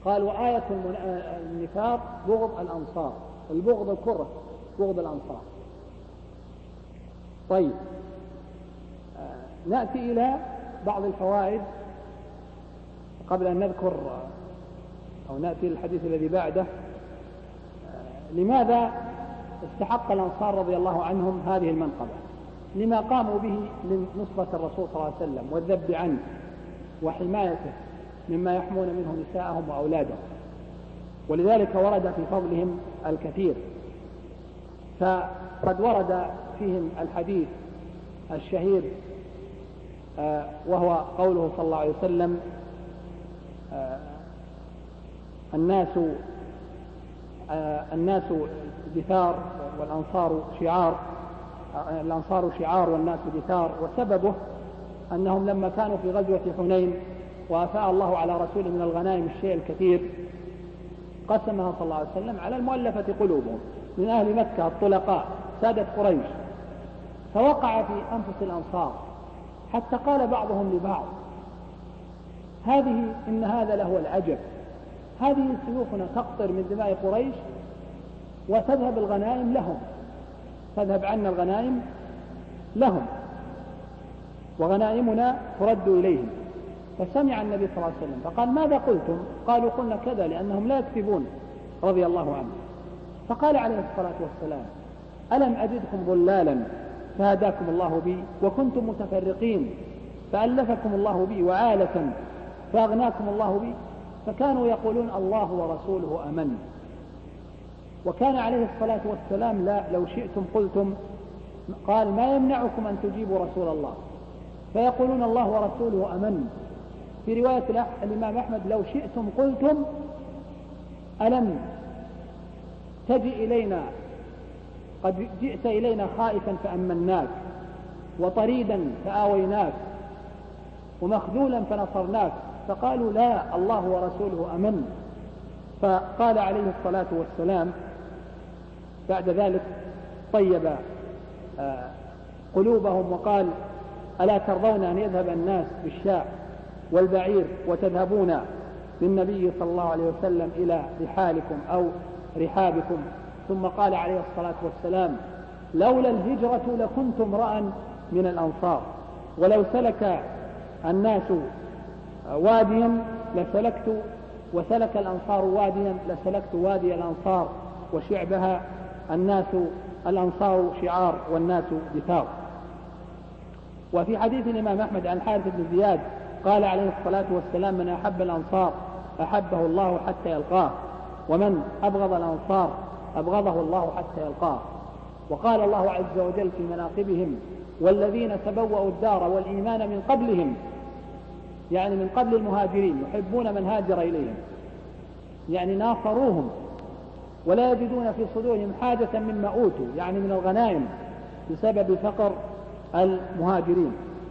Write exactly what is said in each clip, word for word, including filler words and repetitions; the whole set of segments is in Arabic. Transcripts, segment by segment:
قال وآية النفاق بغض الأنصار، البغض الكره، بغض الأنصار. طيب، نأتي إلى بعض الفوائد قبل أن نذكر أو نأتي للحديث الذي بعده. لماذا استحق الأنصار رضي الله عنهم هذه المنقبة؟ لما قاموا به لنصرة الرسول صلى الله عليه وسلم والذب عنه وحمايته مما يحمون منه نساءهم وأولادهم، ولذلك ورد في فضلهم الكثير. فقد ورد فيهم الحديث الشهير آه وهو قوله صلى الله عليه وسلم آه الناس آه الناس دثار والأنصار شعار، آه الأنصار شعار والناس دثار. وسببه أنهم لما كانوا في غزوة حنين وأفاء الله على رسوله من الغنائم الشيء الكثير قسمها صلى الله عليه وسلم على المؤلفة قلوبهم من أهل مكة الطلقاء سادة قريش، فوقع في أنفس الأنصار حتى قال بعضهم لبعض هذه إن هذا لهو العجب، هذه سيوفنا تقطر من دماء قريش وتذهب الغنائم لهم، تذهب عنا الغنائم لهم وغنائمنا ترد إليهم. فسمع النبي صلى الله عليه وسلم فقال ماذا قلتم؟ قالوا قلنا كذا، لأنهم لا يكذبون رضي الله عنه. فقال عليه الصلاة والسلام ألم أجدكم ضلالا فهداكم الله بي، وكنتم متفرقين فألفكم الله بي، وعالة فأغناكم الله بي. فكانوا يقولون الله ورسوله أمن. وكان عليه الصلاة والسلام لا لو شئتم قلتم، قال ما يمنعكم أن تجيبوا رسول الله، فيقولون الله ورسوله أمن. في رواية الإمام أحمد لو شئتم قلتم ألم تجي إلينا قد جئت إلينا خائفا فأمناك، وطريدا فآويناك، ومخذولا فنصرناك. فقالوا لا الله ورسوله أمن. فقال عليه الصلاة والسلام بعد ذلك طيب قلوبهم وقال ألا ترضون أن يذهب الناس بالشاء والبعير وتذهبون بالنبي صلى الله عليه وسلم إلى رحالكم أو رحابكم؟ ثم قال عليه الصلاة والسلام لولا الهجرة لكنت امرأ من الأنصار، ولو سلك الناس واديا لسلكت، وسلك الأنصار واديا لسلكت وادي الأنصار وشعبها، الناس الأنصار شعار والناس دثار. وفي حديث الإمام أحمد عن حارث بن زياد قال عليه الصلاة والسلام من أحب الأنصار أحبه الله حتى يلقاه، ومن أبغض الأنصار أبغضه الله حتى يلقاه. وقال الله عز وجل في مناقبهم والذين تبوأوا الدار والإيمان من قبلهم، يعني من قبل المهاجرين، يحبون من هاجر إليهم، يعني ناصروهم ولا يجدون في صدورهم حاجة مما أوتوا، يعني من الغنائم بسبب فقر المهاجرين.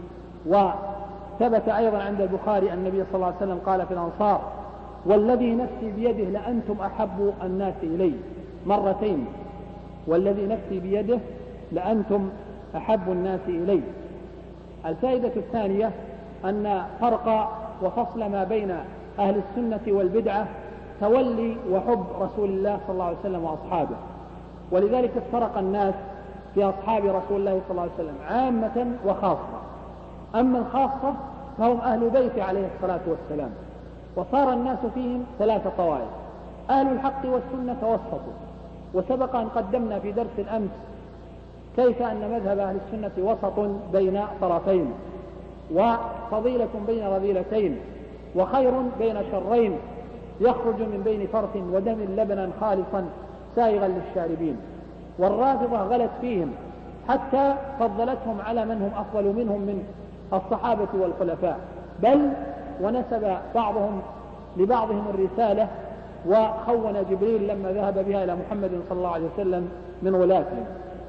وثبت أيضا عند البخاري أن النبي صلى الله عليه وسلم قال في الأنصار والذي نفسي بيده لأنتم أحب الناس إلي، مرتين، والذي نفسي بيده لأنتم أحب الناس إلي. الفائدة الثانية أن فرق وفصل ما بين أهل السنة والبدعة تولي وحب رسول الله صلى الله عليه وسلم وأصحابه، ولذلك افترق الناس في أصحاب رسول الله صلى الله عليه وسلم عامة وخاصة. أما الخاصة فهم أهل بيت عليه الصلاة والسلام، وصار الناس فيهم ثلاثة طوائف. أهل الحق والسنة توسطوا، وسبق أن قدمنا في درس الأمس كيف أن مذهب أهل السنة وسط بين طرفين، وفضيلة بين رذيلتين، وخير بين شرين، يخرج من بين فرث ودم لبنا خالصا سائغا للشاربين. والرافضة غلت فيهم حتى فضلتهم على من هم أفضل منهم من الصحابة والخلفاء، بل ونسب بعضهم لبعضهم الرسالة، وخون جبريل لما ذهب بها إلى محمد صلى الله عليه وسلم من ولاتهم.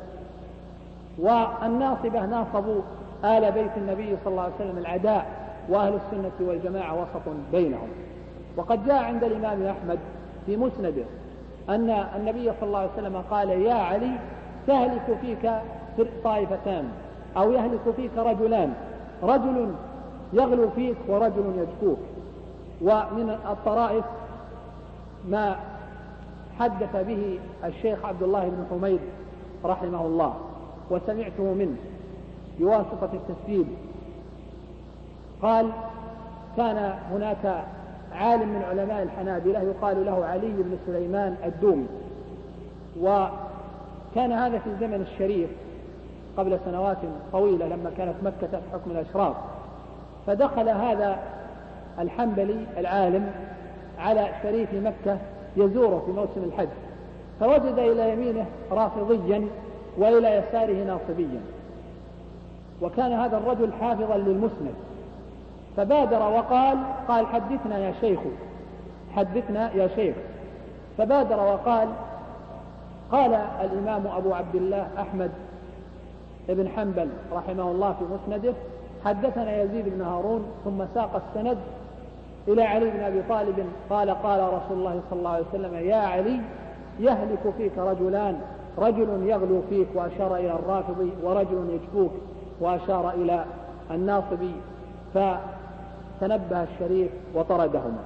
والناصبة ناصبوا آل بيت النبي صلى الله عليه وسلم العداء، وأهل السنة والجماعة وسط بينهم. وقد جاء عند الإمام أحمد في مسنده أن النبي صلى الله عليه وسلم قال يا علي تهلك فيك طائفتان، أو يهلك فيك رجلان، رجل يغلو فيك ورجل يجفوك. ومن الطرائف ما حدث به الشيخ عبد الله بن حميد رحمه الله وسمعته منه بواسطة التسجيل. قال: كان هناك عالم من علماء الحنابلة يقال له علي بن سليمان الدومي، وكان هذا في الزمن الشريف قبل سنوات طويلة لما كانت مكة تحت حكم الأشراف. فدخل هذا الحنبلي العالم على شريف مكة يزوره في موسم الحج، فوجد إلى يمينه رافضيا وإلى يساره ناصبيا، وكان هذا الرجل حافظا للمسند، فبادر وقال قال حدثنا يا شيخ حدثنا يا شيخ فبادر وقال: قال الإمام أبو عبد الله أحمد بن حنبل رحمه الله في مسنده: حدثنا يزيد بن هارون، ثم ساق السند إلى علي بن أبي طالب قال: قال رسول الله صلى الله عليه وسلم: يا علي، يهلك فيك رجلان، رجل يغلو فيك وأشار إلى الرافضي، ورجل يجفوك وأشار إلى الناصبي. فتنبه الشريف وطردهما.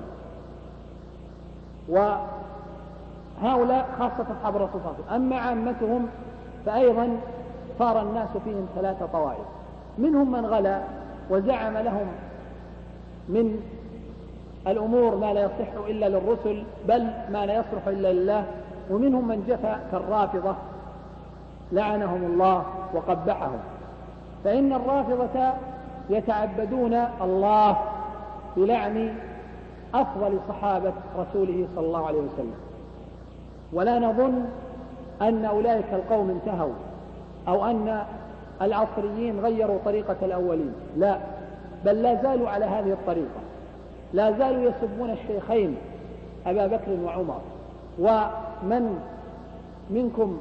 وهؤلاء خاصة أصحاب الرسول صلى الله عليه وسلم. أما عامتهم فأيضا صار الناس فيهم ثلاثة طوائف: منهم من غلا وزعم لهم من الأمور ما لا يصح إلا للرسل، بل ما لا يصلح إلا لله. ومنهم من جفى كالرافضة لعنهم الله وقبحهم. فإن الرافضة يتعبدون الله بلعن أفضل صحابة رسوله صلى الله عليه وسلم، ولا نظن أن أولئك القوم انتهوا أو أن العصريين غيروا طريقة الأولين، لا، بل لا زالوا على هذه الطريقة، لا زالوا يسبون الشيخين أبا بكر وعمر. ومن منكم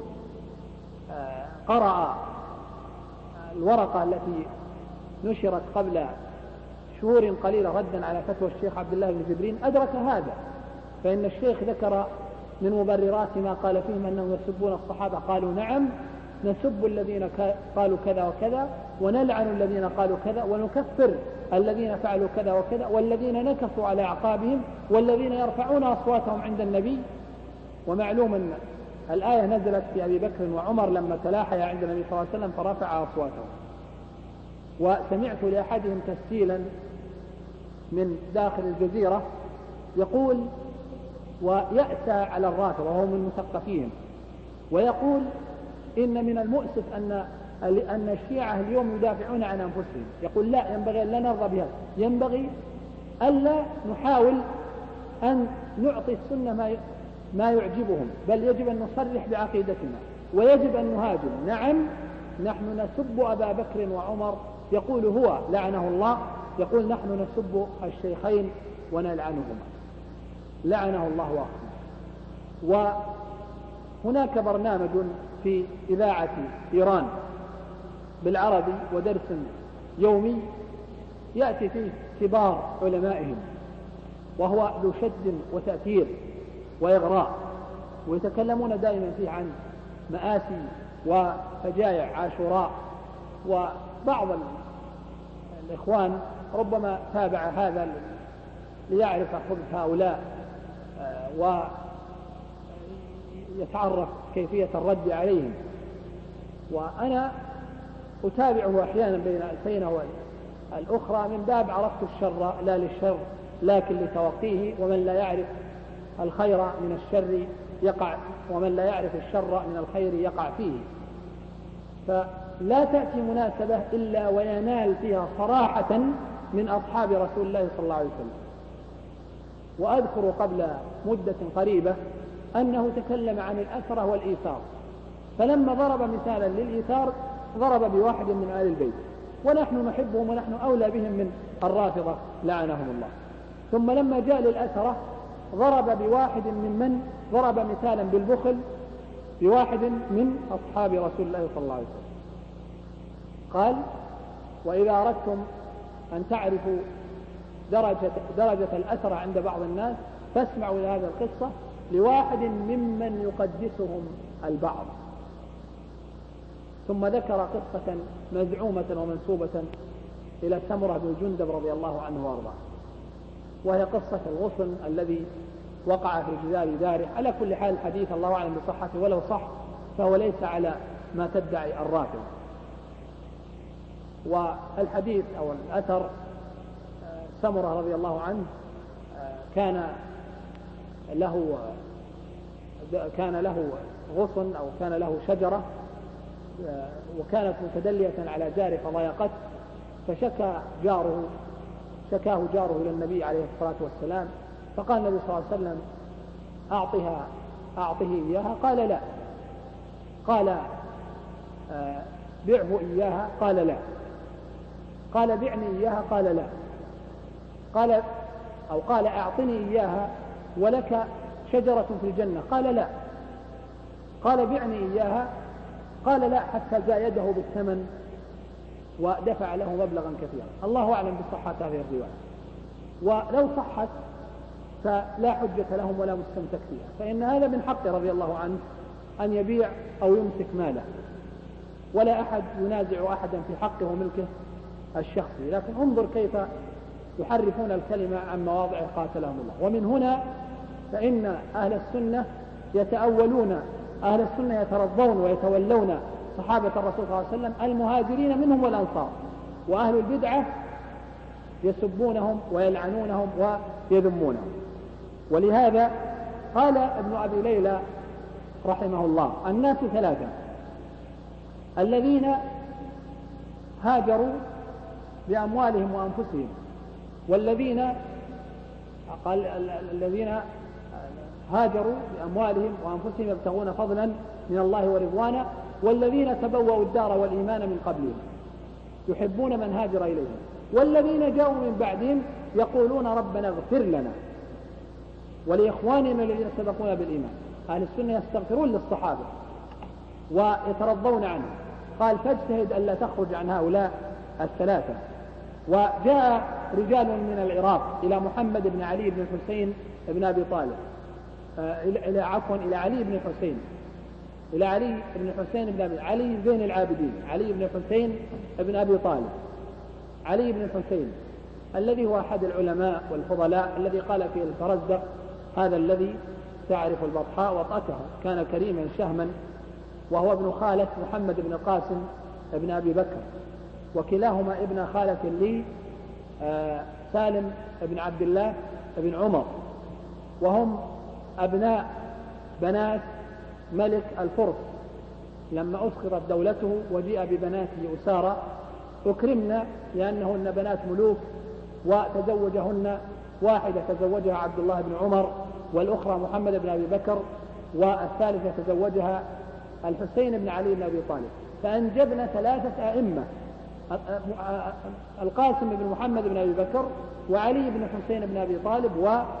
قرأ الورقة التي نشرت قبل شهور قليلة ردا على فتوى الشيخ عبد الله بن جبرين أدرك هذا، فإن الشيخ ذكر من مبررات ما قال فيهم أنهم يسبون الصحابة، قالوا: نعم، نسب الذين قالوا كذا وكذا، ونلعن الذين قالوا كذا، ونكفر الذين فعلوا كذا وكذا، والذين نكثوا على أعقابهم، والذين يرفعون أصواتهم عند النبي. ومعلوم أن الآية نزلت في أبي بكر وعمر لما تلاحيا عند النبي صلى الله عليه وسلم فرفع أصواتهم. وسمعت لأحدهم تسجيلا من داخل الجزيرة يقول ويأسى على الرافضة وهو من مثقفيهم، ويقول: إن من المؤسف أن أن الشيعة اليوم يدافعون عن أنفسهم. يقول: لا، ينبغي أن لا نرضى بها، ينبغي ألا نحاول أن نعطي السنة ما ما يعجبهم، بل يجب أن نصرح بعقيدتنا، ويجب أن نهاجم. نعم، نحن نسب أبا بكر وعمر، يقول هو لعنه الله، يقول: نحن نسب الشيخين ونلعنهما لعنه الله وأخذه. وهناك برنامج في إذاعة إيران بالعربي ودرس يومي يأتي فيه كبار علمائهم، وهو ذو شد وتأثير وإغراء، ويتكلمون دائما فيه عن مآسي وفجائع عاشوراء. وبعض الإخوان ربما تابع هذا ليعرف خبث هؤلاء ويتعرف كيفية الرد عليهم، وأنا أتابعه أحيانا بين السنة والأخرى من باب عرفت الشر لا للشر لكن لتوقيه، ومن لا يعرف الخير من الشر يقع، ومن لا يعرف الشر من الخير يقع فيه. فلا تأتي مناسبة إلا وينال فيها صراحة من أصحاب رسول الله صلى الله عليه وسلم. وأذكر قبل مدة قريبة أنه تكلم عن الأسرة والإيثار، فلما ضرب مثالا للإيثار ضرب بواحد من آل البيت، ونحن نحبهم ونحن أولى بهم من الرافضة لعنهم الله. ثم لما جاء للأسرة ضرب بواحد ممن ضرب مثالا بالبخل بواحد من أصحاب رسول الله صلى الله عليه وسلم. قال: وإذا أردتم أن تعرفوا درجة, درجة الأسرة عند بعض الناس فاسمعوا إلى هذه القصة لواحد ممن يقدسهم البعض. ثم ذكر قصة مزعومة ومنسوبة إلى سمرة بن جندب رضي الله عنه وارضاه، وهي قصة الغصن الذي وقع في جدار داره. على كل حال الحديث الله أعلم بصحته، ولو صح فهو ليس على ما تدعي الرافضة. والحديث أو الأثر سمرة رضي الله عنه كان له كان له غصن أو كان له شجرة وكانت متدلية على جاره فضايقته، فشكى جاره شكاه جاره إلى النبي عليه الصلاة والسلام، فقال النبي صلى الله عليه وسلم أعطها أعطه إياها، قال لا. قال بيعه إياها، قال لا. قال بعني إياها، قال لا. قال أو قال أعطني إياها ولك شجرة في الجنة، قال لا. قال بعني إياها، قال لا، حتى زايده بالثمن ودفع له مبلغا كثيرا. الله أعلم بصحة هذه الرواية، ولو صحت فلا حجة لهم ولا مستمسك فيها، فإن هذا من حقه رضي الله عنه أن يبيع أو يمسك ماله، ولا أحد ينازع أحدا في حقه وملكه الشخصي. لكن انظر كيف يحرفون الكلمة عن مواضعه قاتلهم الله. ومن هنا فإن أهل السنة يتأولون أهل السنة يترضون ويتولون صحابة الرسول صلى الله عليه وسلم المهاجرين منهم والأنصار، وأهل البدعة يسبونهم ويلعنونهم ويذمونهم. ولهذا قال ابن أبي ليلى رحمه الله: الناس ثلاثة: الذين هاجروا بأموالهم وأنفسهم، والذين قال الذين هاجروا بأموالهم وأنفسهم يبتغون فضلا من الله ورضوانا، والذين تبوأوا الدار والإيمان من قبلهم يحبون من هاجر إليهم، والذين جاءوا من بعدهم يقولون ربنا اغفر لنا ولإخواننا الذين سبقونا بالإيمان. أهل السنة يستغفرون للصحابة ويترضون عنهم. قال: فاجتهد ألا تخرج عن هؤلاء الثلاثة. وجاء رجال من العراق إلى محمد بن علي بن الحسين بن أبي طالب إلى عفوا إلى علي بن الحسين إلى علي بن الحسين بن أبي علي زين العابدين علي بن الحسين بن أبي طالب علي بن الحسين الذي هو أحد العلماء والفضلاء الذي قال فيه الفرزدق: هذا الذي تعرف البطحاء وطأته، كان كريما شهما، وهو ابن خالة محمد بن القاسم بن أبي بكر، وكلاهما ابن خالة لي آه سالم بن عبد الله بن عمر، وهم أبناء بنات ملك الفرس لما أسقطت دولته وجيء ببناته أسارى، أكرمنا لأنهن بنات ملوك، وتزوجهن واحدة تزوجها عبد الله بن عمر، والأخرى محمد بن أبي بكر، والثالثة تزوجها الحسين بن علي بن أبي طالب، فأنجبنا ثلاثة أئمة: القاسم بن محمد بن أبي بكر، وعلي بن حسين بن أبي طالب،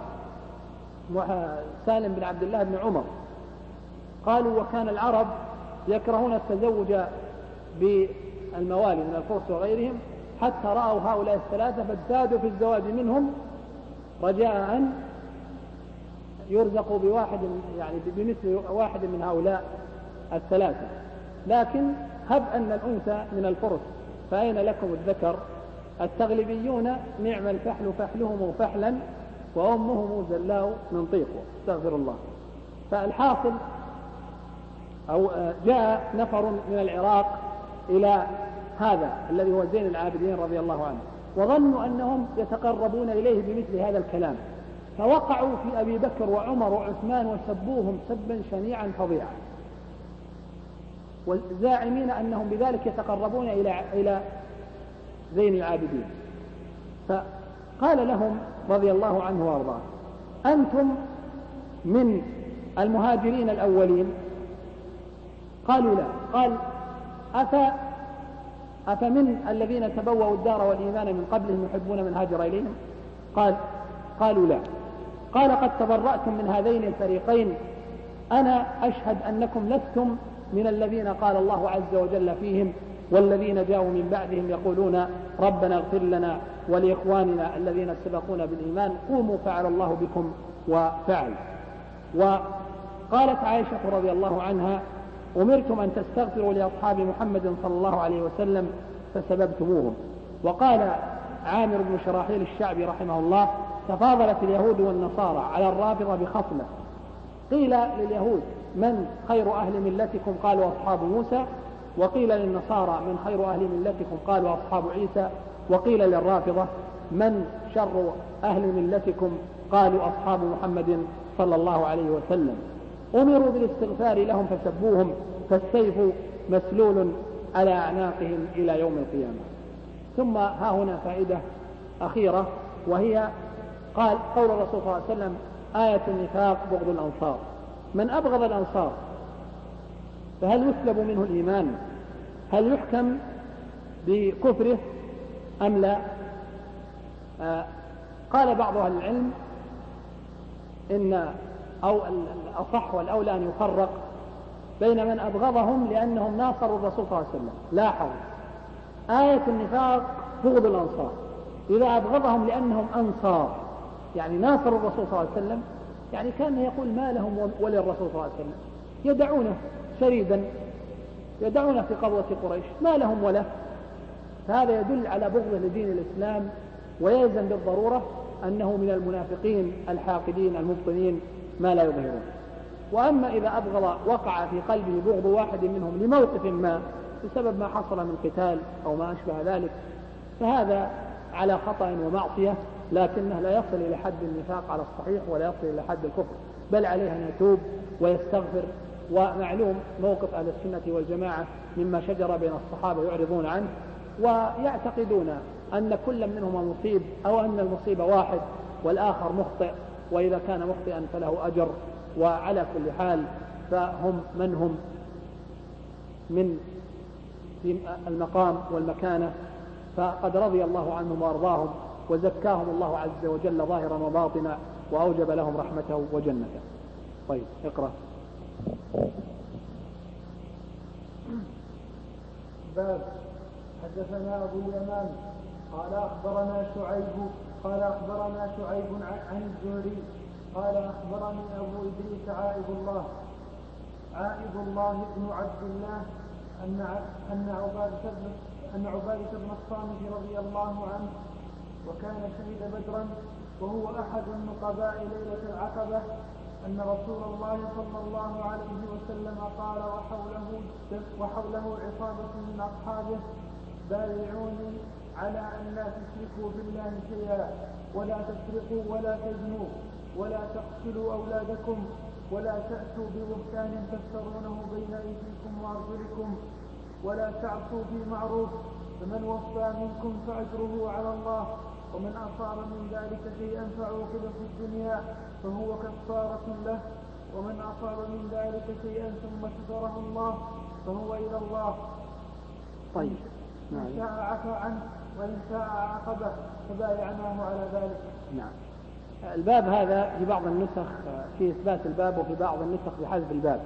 وسالم بن عبد الله بن عمر. قالوا: وكان العرب يكرهون التزوج بالموالي من الفرس وغيرهم، حتى رأوا هؤلاء الثلاثة فاجتهدوا في الزواج منهم رجاء أن يرزقوا بواحد يعني بمثل واحد من هؤلاء الثلاثة. لكن هب أن الأنثى من الفرس فأين لكم الذكر؟ التغلبيون نعم الفحل فحلهم فحلا وأمهم زلاء من طيقه، استغفر الله. فالحاصل أو جاء نفر من العراق إلى هذا الذي هو زين العابدين رضي الله عنه، وظنوا أنهم يتقربون إليه بمثل هذا الكلام، فوقعوا في أبي بكر وعمر وعثمان وسبوهم سبا شنيعا فظيعا، والزاعمين أنهم بذلك يتقربون إلى إلى زين العابدين. فقال لهم رضي الله عنه وارضاه: أنتم من المهاجرين الأولين؟ قالوا لا. قال: أفا أفمن الذين تبوأوا الدار والإيمان من قبلهم يحبون من هاجر إليهم؟ قال قالوا لا. قال: قد تبرأتم من هذين الفريقين، أنا أشهد أنكم لستم من الذين قال الله عز وجل فيهم: والذين جاءوا من بعدهم يقولون ربنا اغفر لنا ولإخواننا الذين سبقونا بالإيمان قوموا فعل الله بكم وفعل. وقالت عائشة رضي الله عنها: أمرتم أن تستغفروا لأصحاب محمد صلى الله عليه وسلم فسببتموهم. وقال عامر بن شراحيل الشعبي رحمه الله: تفاضلت اليهود والنصارى على الرافضة بخصلة. قيل لليهود من خير أهل ملتكم؟ قالوا أصحاب موسى. وقيل للنصارى من خير أهل ملتكم؟ قالوا أصحاب عيسى. وقيل للرافضة من شر أهل ملتكم؟ قالوا أصحاب محمد صلى الله عليه وسلم. أمروا بالاستغفار لهم فسبوهم، فالسيف مسلول على أعناقهم إلى يوم القيامة. ثم ها هنا فائدة أخيرة، وهي قال قول الرسول صلى الله عليه وسلم آية النفاق بغض الأنصار. من أبغض الأنصار فهل يسلب منه الإيمان؟ هل يحكم بكفره أم لا؟ آه قال بعض أهل العلم إن أو الأصح والأولى أن يفرق بين من أبغضهم لأنهم ناصروا الرسول صلى الله عليه وسلم. لاحظوا آية النفاق بغض الأنصار، إذا أبغضهم لأنهم أنصار يعني ناصروا الرسول صلى الله عليه وسلم، يعني كان يقول ما لهم وللرسول صلى الله عليه وسلم، يدعونه شريدا، يدعونه في قبضة قريش، ما لهم وله. فهذا يدل على بغضه لدين الإسلام، ويلزم بالضرورة أنه من المنافقين الحاقدين المبطنين ما لا يظهرون. وأما إذا أبغض وقع في قلبه بغض واحد منهم لموقف ما بسبب ما حصل من قتال أو ما أشبه ذلك، فهذا على خطأ ومعصية، لكنه لا يصل إلى حد النفاق على الصحيح ولا يصل إلى حد الكفر، بل عليه أن يتوب ويستغفر. ومعلوم موقف أهل السنة والجماعة مما شجر بين الصحابة يعرضون عنه ويعتقدون أن كل منهم مصيب، أو أن المصيبة واحد والآخر مخطئ، وإذا كان مخطئا فله أجر. وعلى كل حال فهم من هم من في المقام والمكانة، فقد رضي الله عنهم وأرضاهم وزكاهم الله عز وجل ظاهرا وباطنا، وأوجب لهم رحمته وجنته. طيب اقرأ. باب حدثنا أبو اليمان قال أخبرنا شعيب قال أخبرنا شعيب عن الزهري قال أخبرني أبو إدريس عائد الله عائد الله بن عبد الله أن أن عبادة بن أن عبادة بن الصامت رضي الله عنه وكان شهد بدرا وهو أحد النقباء ليلة العقبة أن رسول الله صلى الله عليه وسلم قال وحوله وحوله عصابة من أصحابه بايعوني على أن لا تشركوا بالله شيئا ولا تسرقوا ولا تزنوا ولا تقتلوا أولادكم ولا تأتوا ببهتان تفترونه بين أيديكم وأرجلكم ولا تعصوا في معروف فمن وفى منكم فأجره على الله ومن أصاب من ذلك شيئا فعوقب في الدنيا فهو كفارة له ومن أصاب من ذلك شيئا ثم ستره الله فهو إلى الله. طيب إن شاء عفى عنه وإن شاء عاقبه فبايعناه على ذلك. نعم. الباب هذا في بعض النسخ في إثبات الباب وفي بعض النسخ بحذف الباب،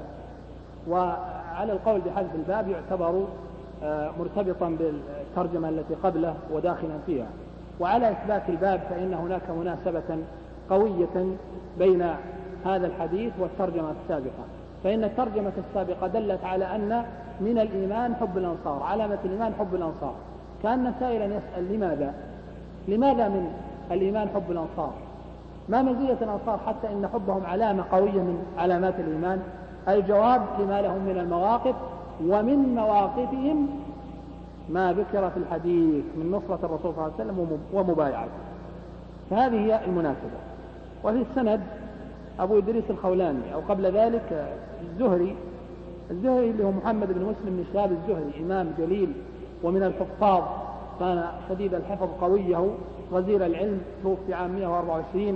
وعلى القول بحذف الباب يعتبر مرتبطا بالترجمة التي قبله وداخلا فيها، وعلى إثبات الباب فإن هناك مناسبة قوية بين هذا الحديث والترجمة السابقة. فإن الترجمة السابقة دلت على أن من الإيمان حب الأنصار، علامة الإيمان حب الأنصار. كان سائلا يسأل لماذا لماذا من الإيمان حب الأنصار؟ ما مزية الأنصار حتى إن حبهم علامة قوية من علامات الإيمان؟ الجواب لما لهم من المواقف، ومن مواقفهم ما ذكر في الحديث من نصرة الرسول صلى الله عليه وسلم ومبايعته. فهذه هي المناسبة. وفي السند أبو إدريس الخولاني، أو قبل ذلك الزهري الزهري اللي هو محمد بن مسلم بن شهاب الزهري، إمام جليل ومن الحفاظ، كان شديد الحفظ قويه غزير العلم، توفي عام مئة وأربعة وعشرين،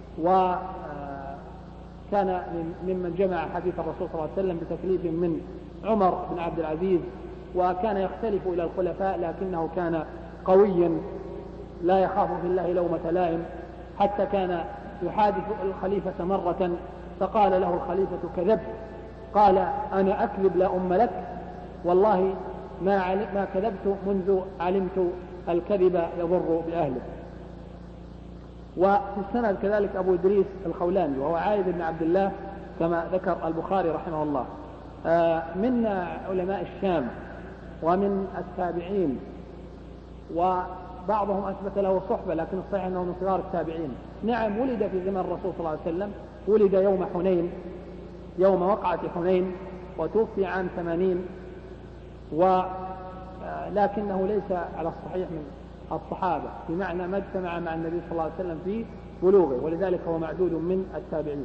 وكان ممن جمع حديث الرسول صلى الله عليه وسلم بتكليف من عمر بن عبد العزيز، وكان يختلف إلى الخلفاء لكنه كان قويا لا يخاف في الله لومة لائم، حتى كان يحادث الخليفة مرة فقال له الخليفة كذبت، قال أنا أكذب لا أم لك، والله ما, ما كذبت منذ علمت الكذب يضر بأهله. وفي السند كذلك أبو إدريس الخولاني وهو عائد بن عبد الله كما ذكر البخاري رحمه الله، من علماء الشام ومن التابعين، وبعضهم أثبت له صحبة، لكن الصحيح أنه من صغار التابعين. نعم ولد في زمن الرسول صلى الله عليه وسلم، ولد يوم حنين، يوم وقعة حنين، وتوفي عام ثمانين، ولكنه ليس على الصحيح من الصحابة، بمعنى ما اجتمع مع النبي صلى الله عليه وسلم في بلوغه، ولذلك هو معدود من التابعين.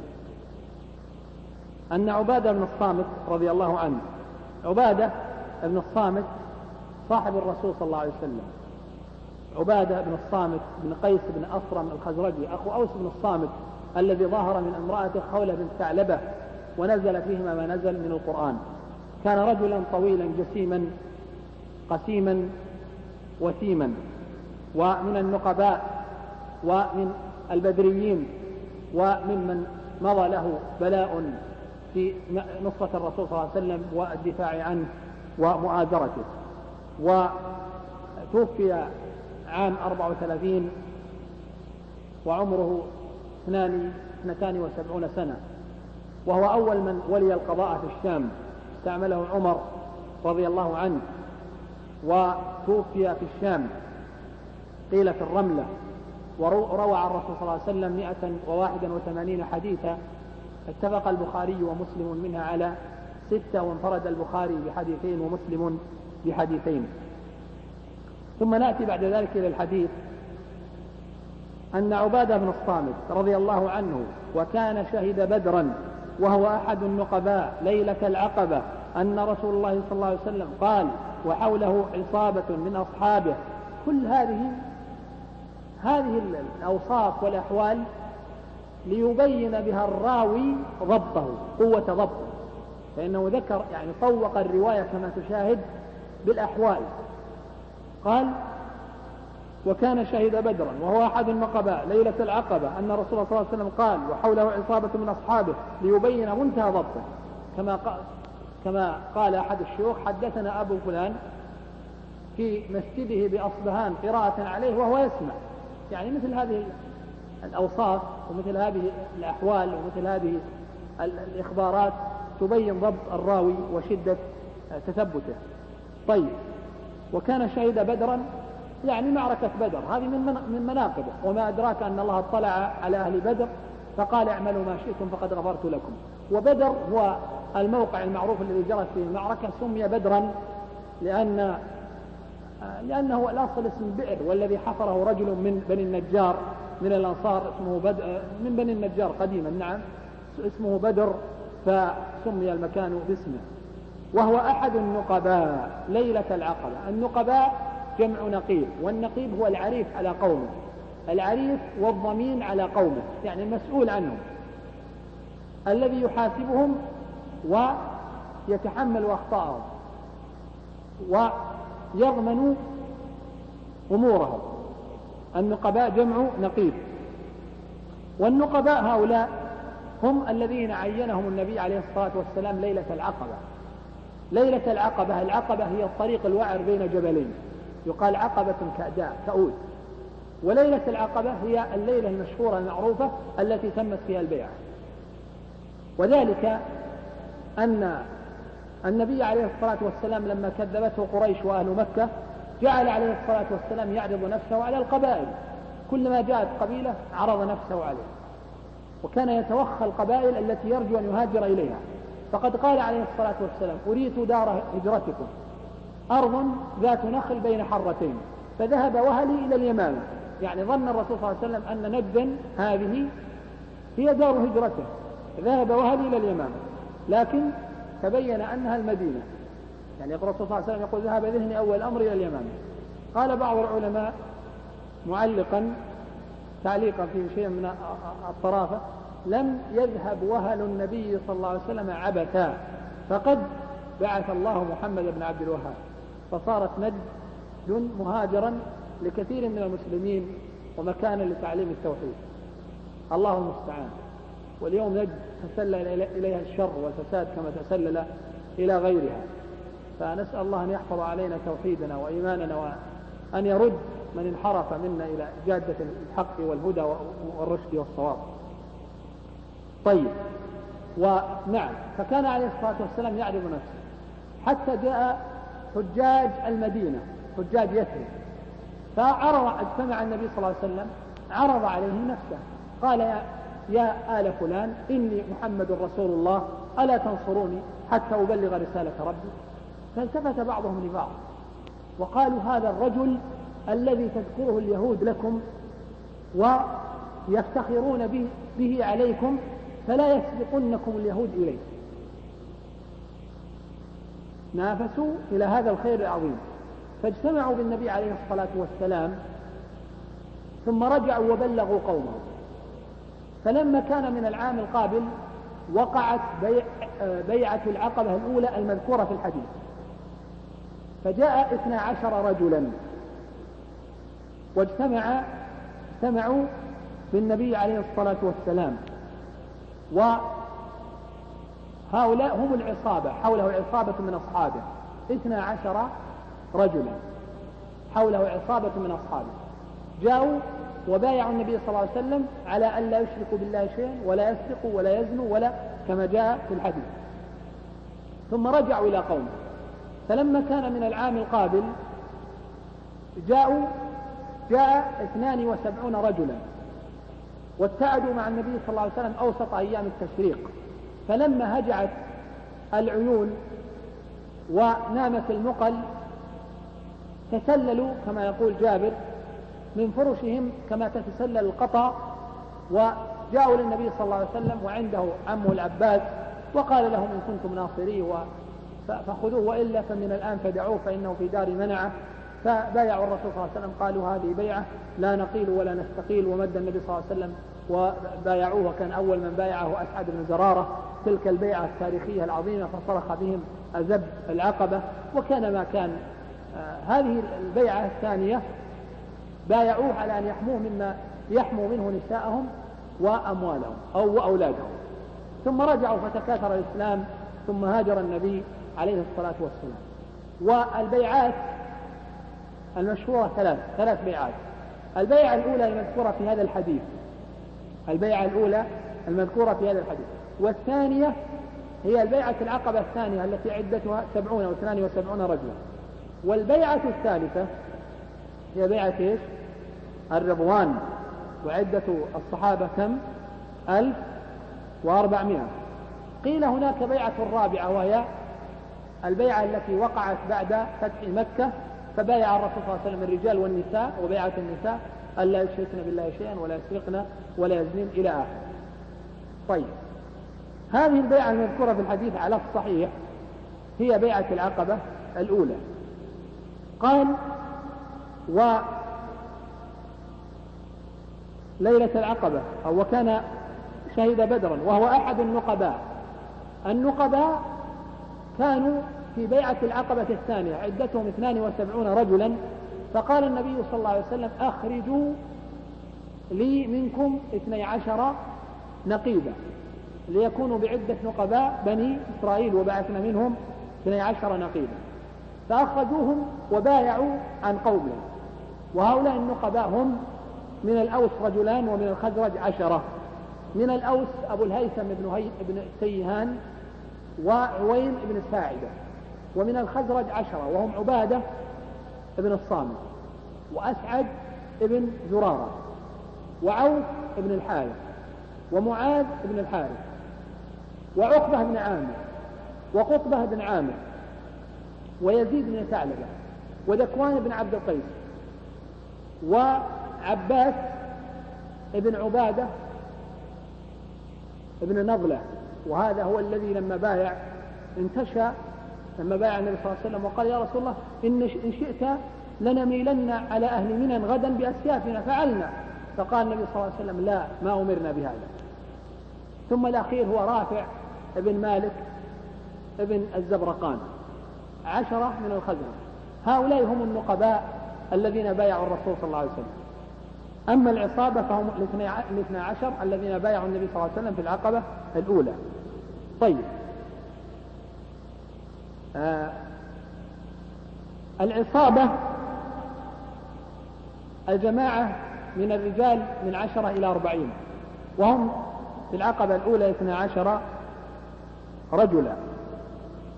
أن عبادة بن الصامت رضي الله عنه، عبادة بن الصامت صاحب الرسول صلى الله عليه وسلم، عبادة بن الصامت بن قيس بن أصرم الخزرجي أخو أوس بن الصامت الذي ظهر من امرأته خولة بن ثعلبة ونزل فيهما ما نزل من القرآن. كان رجلا طويلا جسيما قسيما وسيما، ومن النقباء ومن البدريين، وممن مضى له بلاء في نصرة الرسول صلى الله عليه وسلم والدفاع عنه ومؤازرته. وتوفي عام أربع وثلاثين وعمره اثنتان وسبعون سنة، وهو أول من ولي القضاء في الشام، استعمله عمر رضي الله عنه، وتوفي في الشام قيل في الرملة، وروى عن الرسول صلى الله عليه وسلم مئة وواحدا وثمانين حديثا، اتفق البخاري ومسلم منها على ستة، وانفرد البخاري بحديثين ومسلم بحديثين. ثم نأتي بعد ذلك إلى الحديث أن عبادة بن الصامت رضي الله عنه وكان شهد بدرا وهو أحد النقباء ليلة العقبة، أن رسول الله صلى الله عليه وسلم قال وحوله عصابة من أصحابه. كل هذه هذه الأوصاف والأحوال ليبين بها الراوي ضبطه، قوة ضبطه، فإنه ذكر يعني طوق الرواية كما تشاهد بالأحوال. قال وكان شهد بدرا وهو أحد النقباء ليلة العقبة، أن رسول الله صلى الله عليه وسلم قال وحوله عصابة من أصحابه، ليبين منتهى ضبطه. كما قال كما قال أحد الشيوخ حدثنا أبو فلان في مسجده بأصبهان قراءة عليه وهو يسمع. يعني مثل هذه الأوصاف ومثل هذه الأحوال ومثل هذه الإخبارات تبين ضبط الراوي وشدة تثبته. طيب، وكان شهد بدرا، يعني معركة بدر هذه من مناقبه، وما أدراك أن الله اطلع على أهل بدر فقال اعملوا ما شئتم فقد غفرت لكم. وبدر هو الموقع المعروف الذي جرت فيه المعركة، سمي بدرا لأن لأنه الأصل اسم بئر، والذي حفره رجل من بني النجار من الأنصار اسمه بدر، من بني النجار قديما، نعم اسمه بدر، فسمي المكان باسمه. وهو أحد النقباء ليلة العقبة. النقباء جمع نقيب، والنقيب هو العريف على قومه، العريف والضمين على قومه، يعني المسؤول عنهم، الذي يحاسبهم ويتحمل أخطاءهم ويضمن أمورهم. النقباء جمع نقيب. والنقباء هؤلاء هم الذين عينهم النبي عليه الصلاة والسلام ليلة العقبة. ليلة العقبة، العقبة هي الطريق الوعر بين جبلين، يقال عقبة كأداء كأود. وليلة العقبة هي الليلة المشهورة المعروفة التي تمت فيها البيعة. وذلك أن النبي عليه الصلاة والسلام لما كذبته قريش وأهل مكة جعل عليه الصلاة والسلام يعرض نفسه على القبائل، كلما جاءت قبيلة عرض نفسه عليه، وكان يتوخى القبائل التي يرجو أن يهاجر إليها. فقد قال عليه الصلاة والسلام أريت دار هجرتكم، أرض ذات نخل بين حرتين، فذهب وهلي إلى اليمامة. يعني ظن الرسول صلى الله عليه وسلم أن نجدا هذه هي دار هجرته، ذهب وهلي إلى اليمامة، لكن تبين أنها المدينة. يعني الرسول صلى الله عليه وسلم يقول ذهب ذهني أول أمر إلى اليمامة. قال بعض العلماء معلقا تعليقا في شيء من الطرافة لم يذهب وهل النبي صلى الله عليه وسلم عبثا، فقد بعث الله محمد بن عبد الوهاب، فصارت نجد مهاجرا لكثير من المسلمين ومكانا لتعليم التوحيد. الله المستعان. واليوم نجد تسلل إليها الشر والفساد كما تسلل إلى غيرها، فنسأل الله أن يحفظ علينا توحيدنا وإيماننا، وأن يرد من انحرف منا إلى جادة الحق والهدى والرشد والصواب. طيب، ونعم، فكان عليه الصلاة والسلام يعرض نفسه حتى جاء حجاج المدينة، حجاج يثرب، فعرض اجتمع النبي صلى الله عليه وسلم عرض عليهم نفسه، قال يا, يا آل فلان إني محمد رسول الله ألا تنصروني حتى أبلغ رسالة ربي؟ فالتفت بعضهم لبعض وقالوا هذا الرجل الذي تذكره اليهود لكم ويفتخرون به, به عليكم فلا يسبقنكم اليهود إليه. نافسوا إلى هذا الخير العظيم، فاجتمعوا بالنبي عليه الصلاة والسلام ثم رجعوا وبلغوا قومهم. فلما كان من العام القابل وقعت بيع بيعة العقبة الأولى المذكورة في الحديث، فجاء اثنا عشر رجلا واجتمع اجتمعوا بالنبي عليه الصلاة والسلام، وهؤلاء هم العصابة، حوله عصابة من أصحابه، اثنا عشر رجلا حوله عصابة من أصحابه جاءوا وبايعوا النبي صلى الله عليه وسلم على أن لا يشركوا بالله شيئا ولا يسرقوا ولا يزنوا ولا كما جاء في الحديث. ثم رجعوا إلى قومه، فلما كان من العام القابل جاءوا جاء اثنان وسبعون رجلا واتعدوا مع النبي صلى الله عليه وسلم أوسط أيام التشريق، فلما هجعت العيون ونامت المقل تسللوا كما يقول جابر من فرشهم كما تتسلل القطا، وجاءوا للنبي صلى الله عليه وسلم وعنده عمه العباس وقال لهم إن كنتم ناصريه فخذوه وإلا فمن الآن فدعوه فإنه في دار منعه. فبايعوا الرسول صلى الله عليه وسلم، قالوا هذه بيعة لا نقيل ولا نستقيل، ومد النبي صلى الله عليه وسلم وبايعوه، وكان أول من بايعه أسعد بن زرارة تلك البيعة التاريخية العظيمة، فصرخ بهم أزب العقبة وكان ما كان. آه هذه البيعة الثانية بايعوه على أن يحموه مما يحموا منه نساءهم وأموالهم أو أولادهم. ثم رجعوا فتكاثر الإسلام، ثم هاجر النبي عليه الصلاة والسلام. والبيعات المشهورة ثلاث ثلاث بيعات. البيعة الأولى المذكورة في هذا الحديث البيعة الأولى المذكورة في هذا الحديث والثانية هي البيعة العقبة الثانية التي عدتها سبعون أو اثنان وسبعون رجلا. والبيعة الثالثة هي بيعة إيش؟ الرضوان، وعدة الصحابة كم؟ ألف وأربعمائة. قيل هناك بيعة الرابعة وهي البيعة التي وقعت بعد فتح مكة، فبايع الرسول صلى الله عليه وسلم الرجال والنساء، وبيعة النساء ألا يشركن بالله شيئا ولا يسرقن ولا يزنين إلى آخره. طيب، هذه البيعة المذكورة في الحديث على الصحيح هي بيعة العقبة الأولى. قال وليلة العقبة أو وكان شهد بدرا وهو أحد النقباء. النقباء كانوا في بيعة العقبة الثانية عدتهم اثنان وسبعون رجلا، فقال النبي صلى الله عليه وسلم أخرجوا لي منكم اثني عشر نقيبا ليكونوا بعدة نقباء بني إسرائيل وبعثنا منهم اثني عشر نقيبا. فأخرجوهم وبايعوا عن قومهم، وهؤلاء النقباء هم من الأوس رجلان ومن الخزرج عشرة. من الأوس أبو الهيثم بن, هي... بن سيهان وعوين بن ساعدة، ومن الخزرج عشرة وهم عبادة بن الصامت وأسعد بن زرارة وعوف بن الحارث ومعاذ بن الحارث وعقبة بن عامر وقطبة بن عامر ويزيد بن ثعلبة وذكوان بن عبد القيس وعباس بن عبادة بن نضلة، وهذا هو الذي لما بايع انتشى لما بايع النبي صلى الله عليه وسلم وقال يا رسول الله إن شئت لنميلن على أهل منى غدا بأسيافنا فعلنا، فقال النبي صلى الله عليه وسلم لا ما أمرنا بهذا. ثم الأخير هو رافع ابن مالك ابن الزبرقان، عشرة من الخزرج. هؤلاء هم النقباء الذين بايعوا الرسول صلى الله عليه وسلم. أما العصابة فهم الاثنى عشر الذين بايعوا النبي صلى الله عليه وسلم في العقبة الأولى. طيب، آه العصابة الجماعة من الرجال من عشرة إلى أربعين، وهم في العقبة الأولى اثنى عشر رجلا.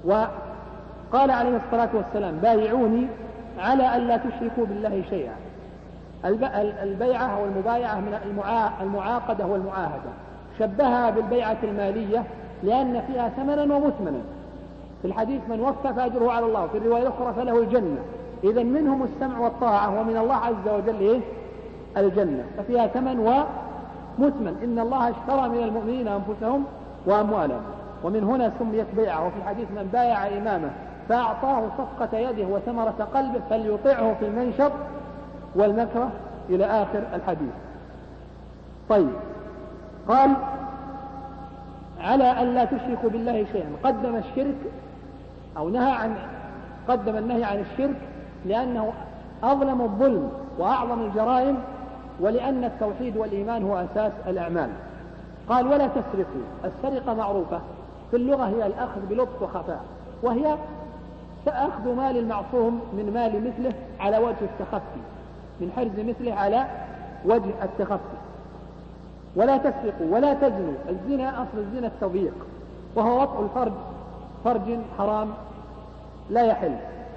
وقال عليه الصلاة والسلام بايعوني على أن لا تشركوا بالله شيئا، البيعة والمبايعة من المعاقدة والمعاهدة، شبهها بالبيعة المالية لأن فيها ثمنا ومثمنا. في الحديث من وفى فأجره على الله، في الرواية الأخرى فله الجنة. إذا منهم السمع والطاعة، ومن الله عز وجل إيه؟ الجنة، ففيها ثمن ومثمن. إن الله اشترى من المؤمنين أنفسهم وأموالهم، ومن هنا سميت بيعة. وفي الحديث من بايع إمامه فأعطاه صفقة يده وثمرة قلبه فليطيعه في المنشط والمكره إلى آخر الحديث. طيب، قال على أن لا تشركوا بالله شيئا. قدم الشرك أو نهى عن قدم النهي عن الشرك لأنه أظلم الظلم وأعظم الجرائم، ولأن التوحيد والإيمان هو أساس الأعمال. قال ولا تسرقوا. السرقة معروفة في اللغة هي الأخذ بلطف وخفاء، وهي أخذ مال المعصوم من مال مثله على وجه التخفي، من حرز مثله على وجه التخفي. ولا تسرقوا ولا تزنوا. الزنا أصل الزنا التضييق، وهو وطء الفرج، فرج حرام لا يحل.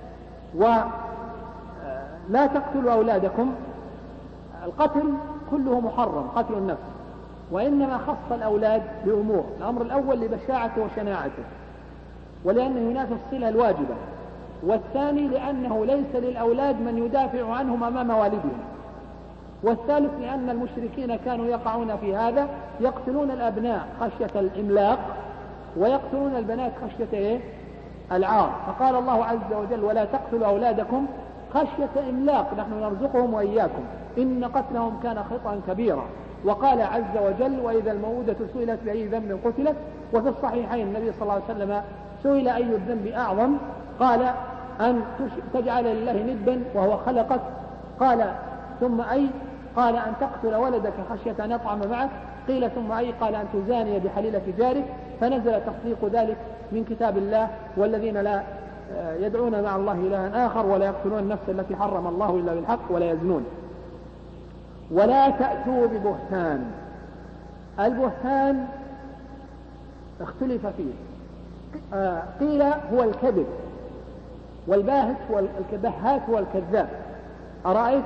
ولا تقتلوا أولادكم. القتل كله محرم، قتل النفس، وإنما خص الأولاد بأمور. الأمر الأول لبشاعته وشناعته، ولأنه ينافي الصلة الواجبة. والثاني لأنه ليس للأولاد من يدافع عنهم أمام والدهم. والثالث لأن المشركين كانوا يقعون في هذا، يقتلون الأبناء خشية الإملاق، ويقتلون البنات خشية إيه؟ العار. فقال الله عز وجل ولا تقتلوا أولادكم خشية إملاق نحن نرزقهم وإياكم إن قتلهم كان خطأ كبيرا. وقال عز وجل وإذا الموءودة سئلت بأي ذنب قتلت. وفي الصحيحين النبي صلى الله عليه وسلم سئل أي الذنب أعظم، قال أن تجعل لله ندا وهو خلقك. قال ثم أي؟ قال أن تقتل ولدك خشية أن يطعم معك. قيل ثم أي؟ قال أن تزاني بحليلة جارك. فنزل تصديق ذلك من كتاب الله والذين لا يدعون مع الله إلها آخر ولا يقتلون النفس التي حرم الله إلا بالحق ولا يزنون. ولا تأتوا ببهتان. البهتان اختلف فيه، قيل هو الكذب، والباهت هو البهات هو الكذاب. أرأيت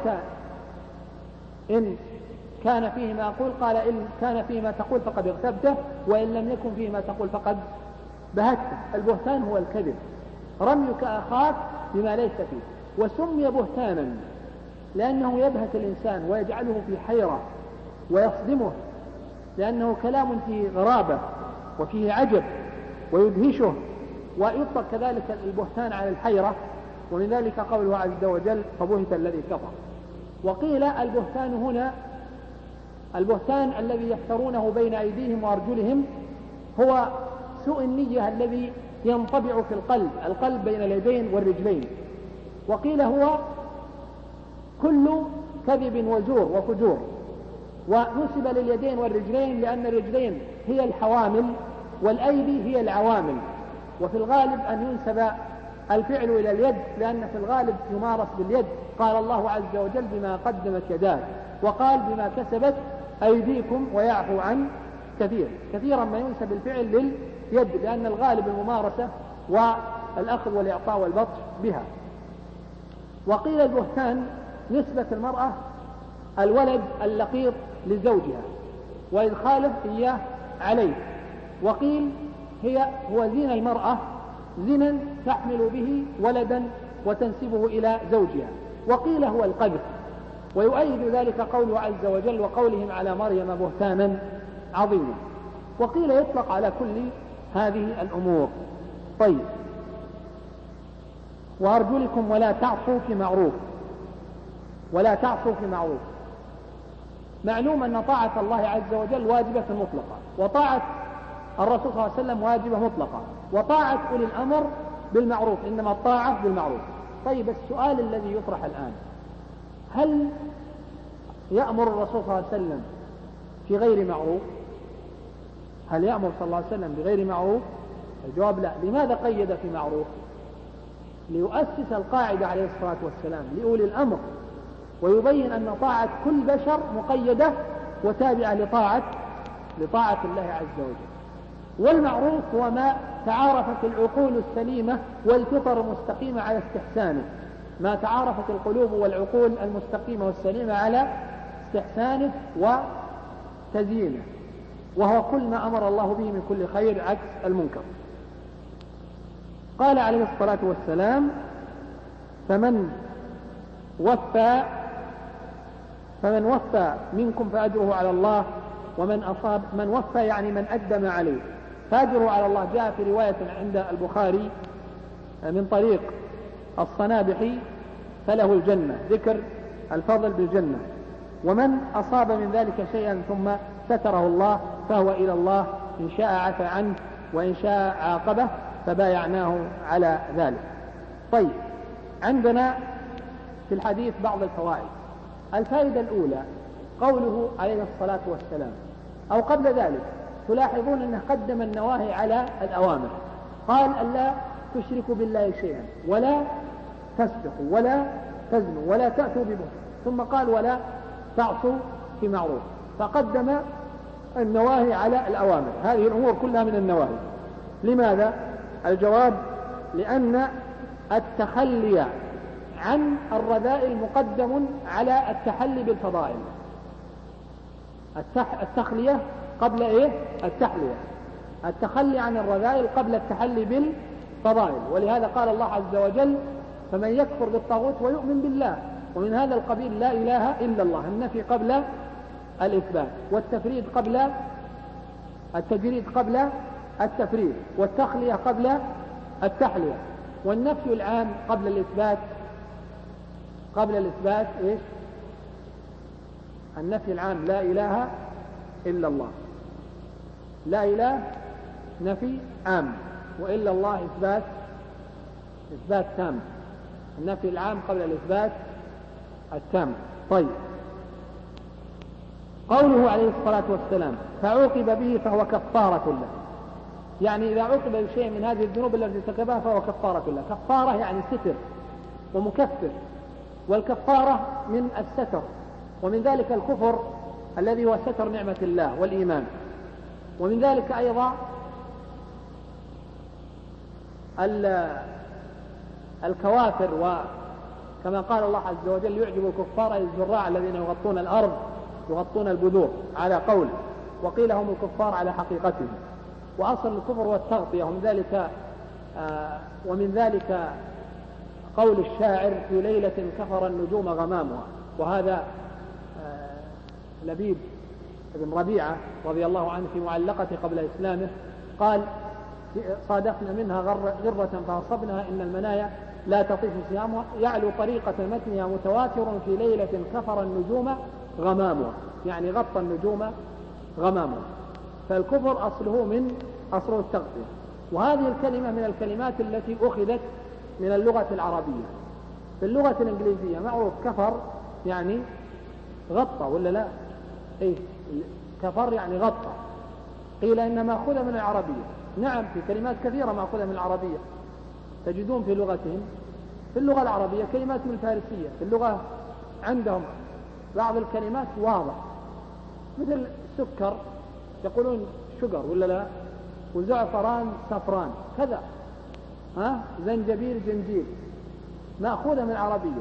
إن كان فيه ما أقول؟ قال إن كان فيه ما تقول فقد اغتبته، وإن لم يكن فيه ما تقول فقد بهته. البهتان هو الكذب، رميك أخاك بما ليس فيه. وسمي بهتانا لأنه يبهت الإنسان ويجعله في حيرة ويصدمه، لأنه كلام فيه غرابة وفيه عجب ويدهشه. ويطلق كذلك البهتان على الحيرة، ومن ذلك قوله عز وجل فبهت الذي كفر. وقيل البهتان هنا البهتان الذي يفترونه بين أيديهم وأرجلهم هو سوء النية الذي ينطبع في القلب، القلب بين اليدين والرجلين. وقيل هو كل كذب وزور وفجور، ونسب لليدين والرجلين لأن الرجلين هي الحوامل والأيدي هي العوامل. وفي الغالب أن ينسب الفعل إلى اليد لأن في الغالب يمارس باليد. قال الله عز وجل بما قدمت يداك، وقال بما كسبت أيديكم ويعفو عن كثير. كثيرا ما ينسب الفعل لليد لأن الغالب الممارسة والأخذ والإعطاء والبطش بها. وقيل البهتان نسبة المرأة الولد اللقيط لزوجها وإدخاله إياه عليه. وقيل هي هو زنا المرأة، زنا تحمل به ولدا وتنسبه إلى زوجها. وقيل هو القذف. ويؤيد ذلك قوله عز وجل وقولهم على مريم بهتانا عظيما. وقيل يطلق على كل هذه الأمور. طيب، وأرجلكم ولا تعصوا في معروف. ولا تعصوا في معروف. معلوم أن طاعة الله عز وجل واجبة مطلقة، وطاعة الرسول صلى الله عليه وسلم واجبة مطلقة، وطاعة أولي الأمر بالمعروف، إنما الطاعة بالمعروف. طيب، السؤال الذي يطرح الآن، هل يأمر الرسول صلى الله عليه وسلم في غير معروف؟ هل يأمر صلى الله عليه وسلم بغير معروف؟ الجواب لا. لماذا قيد في معروف؟ ليؤسس القاعدة عليه الصلاة والسلام لأولي الأمر، ويبين أن طاعة كل بشر مقيدة وتابعة لطاعة لطاعة الله عز وجل. والمعروف هو ما تعارفت العقول السليمة والفطر المستقيمة على استحسانه، ما تعارفت القلوب والعقول المستقيمة والسليمة على استحسانه وتزيينه، وهو كل ما أمر الله به من كل خير عكس المنكر. قال عليه الصلاة والسلام: فمن وفى فمن وفى منكم فأجره على الله، ومن أصاب من وفى يعني من أدى ما عليه فأجره على الله. جاء في رواية عند البخاري من طريق الصنابحي فله الجنة، ذكر الفضل بالجنة. ومن أصاب من ذلك شيئا ثم ستره الله فهو إلى الله، إن شاء عفى عنه وإن شاء عاقبه، فبايعناه على ذلك. طيب، عندنا في الحديث بعض الفوائد. الفائدة الأولى قوله عليه الصلاة والسلام، أو قبل ذلك تلاحظون أنه قدم النواهي على الأوامر. قال: ألا تشركوا بالله شيئا، ولا تسرقوا، ولا تزنوا، ولا تأتوا ببهتان، ثم قال: ولا تعصوا في معروف. فقدم النواهي على الأوامر. هذه الأمور كلها من النواهي. لماذا؟ الجواب: لأن التخلي عن الرذائل مقدم على التحلي بالفضائل. التخلية قبل إيه؟ التحلية. التخلي عن الرذائل قبل التحلي بالفضائل. ولهذا قال الله عز وجل: فمن يكفر بالطاغوت ويؤمن بالله. ومن هذا القبيل لا إله إلا الله. النفي قبل الإثبات، والتفريد قبل التجريد قبل التفريد، والتخلية قبل التحلية، والنفي العام قبل الإثبات. قبل الإثبات إيش؟ النفي العام لا إله إلا الله. لا إله نفي عام، وإلا الله إثبات إثبات تام. النفي العام قبل الإثبات التام. طيب، قوله عليه الصلاة والسلام: فعوقب به فهو كفارة له. يعني إذا عوقب بشيء من هذه الذنوب التي ارتكبها فهو كفارة له. كفارة يعني ستر ومكفر، والكفارة من الستر، ومن ذلك الكفر الذي هو ستر نعمة الله والإيمان. ومن ذلك أيضا الكوافر، وكما قال الله عز وجل: يعجب الكفار الزراع الذين يغطون الأرض يغطون البذور، على قول، وقيل هم الكفار على حقيقتهم. وأصل الكفر والتغطية. ومن ذلك آه ومن ذلك قول الشاعر: في ليلة كفر النجوم غمامها. وهذا آه لبيد بن ربيعة رضي الله عنه في معلقة قبل إسلامه قال: صادفنا منها غرة فأصبناها، إن المنايا لا تطيف سهامها، يعلو طريقة متنها متواتر، في ليلة كفر النجوم غمامها، يعني غطى النجوم غمامها. فالكفر أصله من أصل التغطية. وهذه الكلمة من الكلمات التي أخذت من اللغة العربية. في اللغة الإنجليزية معروف كفر يعني غطى، ولا لا؟ إيه، كفر يعني غطى. قيل إن مأخوذة من العربية. نعم، في كلمات كثيرة مأخوذة من العربية. تجدون في لغتهم في اللغة العربية كلمات من الفارسية. في اللغة عندهم بعض الكلمات واضح، مثل سكر يقولون شجر، ولا لا؟ وزعفران صفران، كذا. ها، زنجبيل جنجيل، مأخوذة من العربية.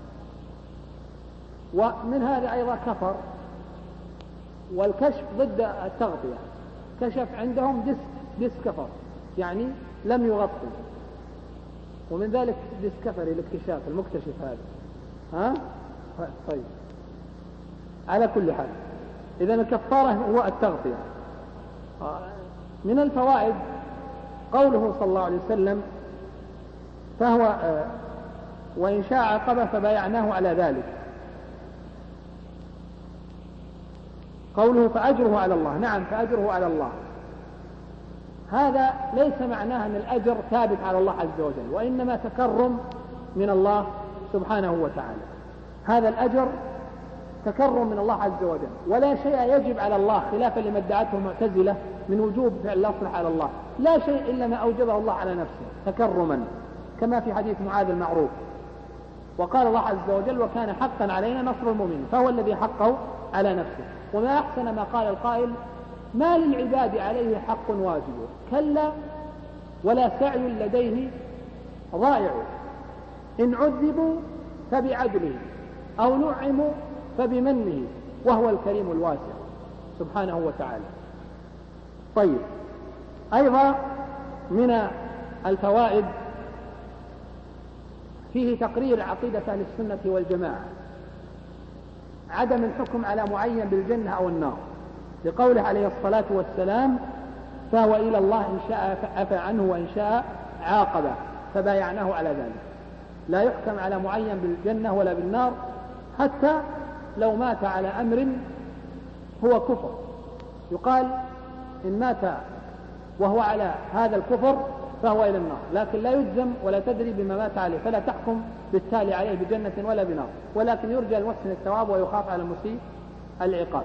ومن هذا أيضا كفر. والكشف ضد التغطية. كشف عندهم ديسك ديسك كفر، يعني لم يغطي. ومن ذلك ديسكفري الاكتشاف المكتشف هذا. ها؟ طيب، على كل حال، إذا الكفارة هو التغطية. من الفوائد قوله صلى الله عليه وسلم: فهو وإن شاء عاقبه فبايعناه على ذلك. قوله: فأجره على الله. نعم، فأجره على الله. هذا ليس معناه أن الأجر ثابت على الله عز وجل، وإنما تكرم من الله سبحانه وتعالى. هذا الأجر تكرم من الله عز وجل، ولا شيء يجب على الله خلافا لما ادعته المعتزلة من وجوب فعل الأصلح على الله. لا شيء إلا ما أوجبه الله على نفسه تكرما، كما في حديث معاذ المعروف. وقال الله عز وجل: وكان حقا علينا نصر المؤمنين. فهو الذي حقه على نفسه. وما أحسن ما قال القائل: ما للعباد عليه حق واجب، كلا ولا سعي لديه ضائع. إن عذبوا فبعدله أو نعموا فبمنه، وهو الكريم الواسع سبحانه وتعالى. طيب، أيضا من الفوائد فيه تقرير عقيدة أهل السنة والجماعة، عدم الحكم على معين بالجنة أو النار، لقوله عليه الصلاة والسلام: فهو إلى الله إن شاء عفى عنه وإن شاء عاقبه، فبايعناه على ذلك. لا يحكم على معين بالجنة ولا بالنار، حتى لو مات على أمر هو كفر، يقال إن مات وهو على هذا الكفر فهو إلى النار، لكن لا يجزم ولا تدري بما مات عليه، فلا تحكم بالتالي عليه بجنة ولا بنار، ولكن يرجى المحسن الثواب ويخاف على المسيء العقاب.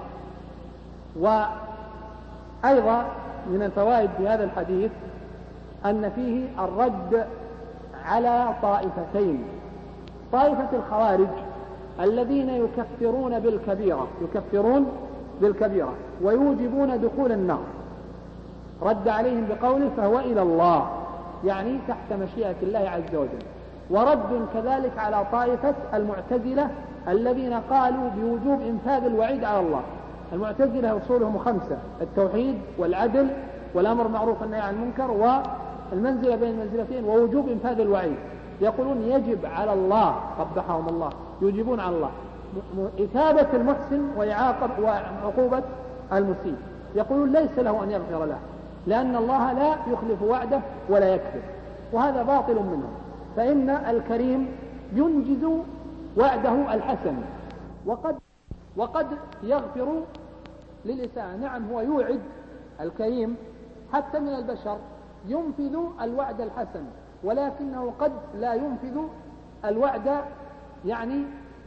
وأيضا من الفوائد في هذا الحديث أن فيه الرد على طائفتين: طائفة الخوارج الذين يكفرون بالكبيرة يكفرون بالكبيرة ويوجبون دخول النار، رد عليهم بقوله: فهو إلى الله، يعني تحت مشيئة الله عز وجل. ورد كذلك على طائفة المعتزلة الذين قالوا بوجوب إنفاذ الوعيد على الله. المعتزلة أصولهم خمسة: التوحيد والعدل والأمر معروف والنهي عن المنكر والمنزلة بين المنزلتين ووجوب إنفاذ الوعيد. يقولون يجب على الله، قبحهم الله، يوجبون على الله إثابة المحسن وإعاقب وعقوبة المسيء. يقولون ليس له أن يغفر له، لأن الله لا يخلف وعده ولا يكذب، وهذا باطل منه. فإن الكريم ينجز وعده الحسن، وقد وقد يغفر للإساءة. نعم، هو يوعد الكريم حتى من البشر ينفذ الوعد الحسن، ولكنه قد لا ينفذ الوعد، يعني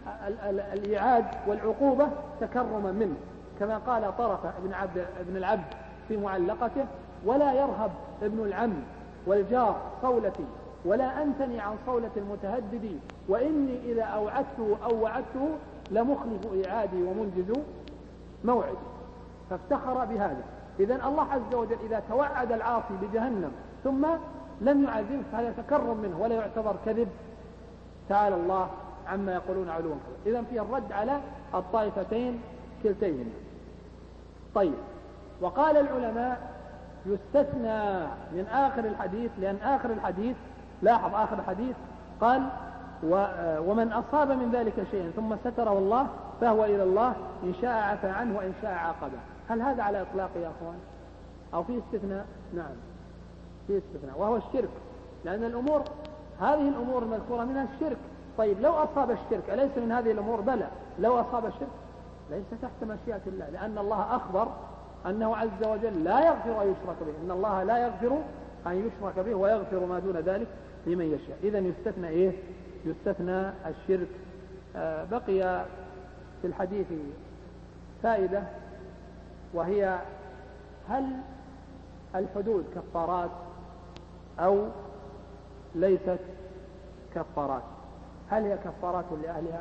الإعاد والعقوبة تكرما منه، كما قال طرفة ابن عبد ابن العبد في معلقته: ولا يرهب ابن العم والجار صولتي، ولا أنتني عن صولة المتهدد، وإني إذا أوعدته أو وعدته لمخلف إعادي ومنجز موعد. فافتخر بهذا. إذن الله عز وجل إذا توعد العاصي بجهنم ثم لم يعذبه فهذا تكرم منه ولا يعتبر كذب، تعالى الله عما يقولون علوا كبيرا. إذن فيه الرد على الطائفتين كلتيهما. طيب، وقال العلماء: يستثنى من آخر الحديث، لأن آخر الحديث، لاحظ آخر الحديث قال: ومن أصاب من ذلك شيئا ثم ستره الله فهو إلى الله إن شاء عفى عنه وإن شاء عاقبه. هل هذا على إطلاق يا أخوان أو في استثناء؟ نعم، في استثناء، وهو الشرك، لأن الأمور هذه الأمور المذكورة منها الشرك. طيب، لو أصاب الشرك أليس من هذه الأمور؟ بلى، لو أصاب الشرك ليس تحت مشيئة الله، لأن الله أخبر أنه عز وجل لا يغفر أن يشرك به، إن الله لا يغفر أن يشرك به ويغفر ما دون ذلك لمن يشاء. إذن يستثنى إيه؟ يستثنى الشرك. آه بقي في الحديث فائدة، وهي: هل الحدود كفارات أو ليست كفارات؟ هل هي كفارات لأهلها؟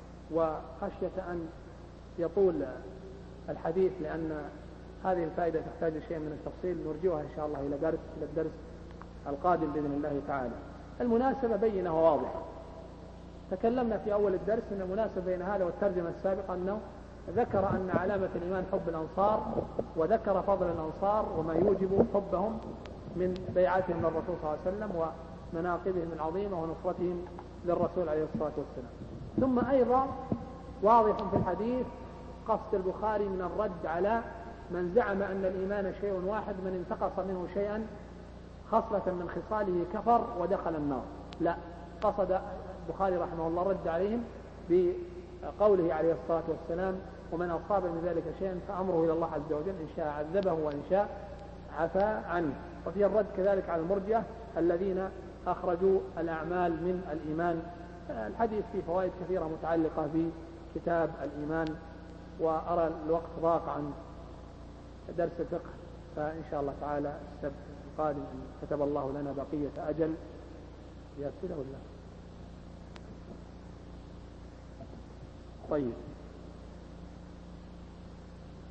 وخشية أن يطول الحديث لأن هذه الفائدة تحتاج شيء من التفصيل، نرجوها إن شاء الله إلى درس إلى الدرس القادم بإذن الله تعالى. المناسبة بينة وواضحة. تكلمنا في أول الدرس أن المناسبة بين هذا والترجمة السابقة أنه ذكر أن علامة الإيمان حب الأنصار، وذكر فضل الأنصار وما يوجب حبهم من بيعتهم للرسول صلى الله عليه وسلم ومناقبهم العظيمة ونصرتهم للرسول عليه الصلاة والسلام. ثم أيضا واضح في الحديث قصد البخاري من الرد على من زعم أن الإيمان شيء واحد، من انتقص منه شيئا خصلة من خصاله كفر ودخل النار. لا، قصد البخاري رحمه الله رد عليهم بقوله عليه الصلاة والسلام: ومن أصاب من ذلك شيئا فأمره إلى الله عز وجل إن شاء عذبه وإن شاء عفى عنه. وفي الرد كذلك على المرجئة الذين أخرجوا الأعمال من الإيمان. الحديث فيه فوائد كثيرة متعلقة بكتاب الإيمان، وأرى الوقت ضاق عن درس الفقه، فإن شاء الله تعالى السبت القادم إن كتب الله لنا بقية أجل يأسله الله. طيب،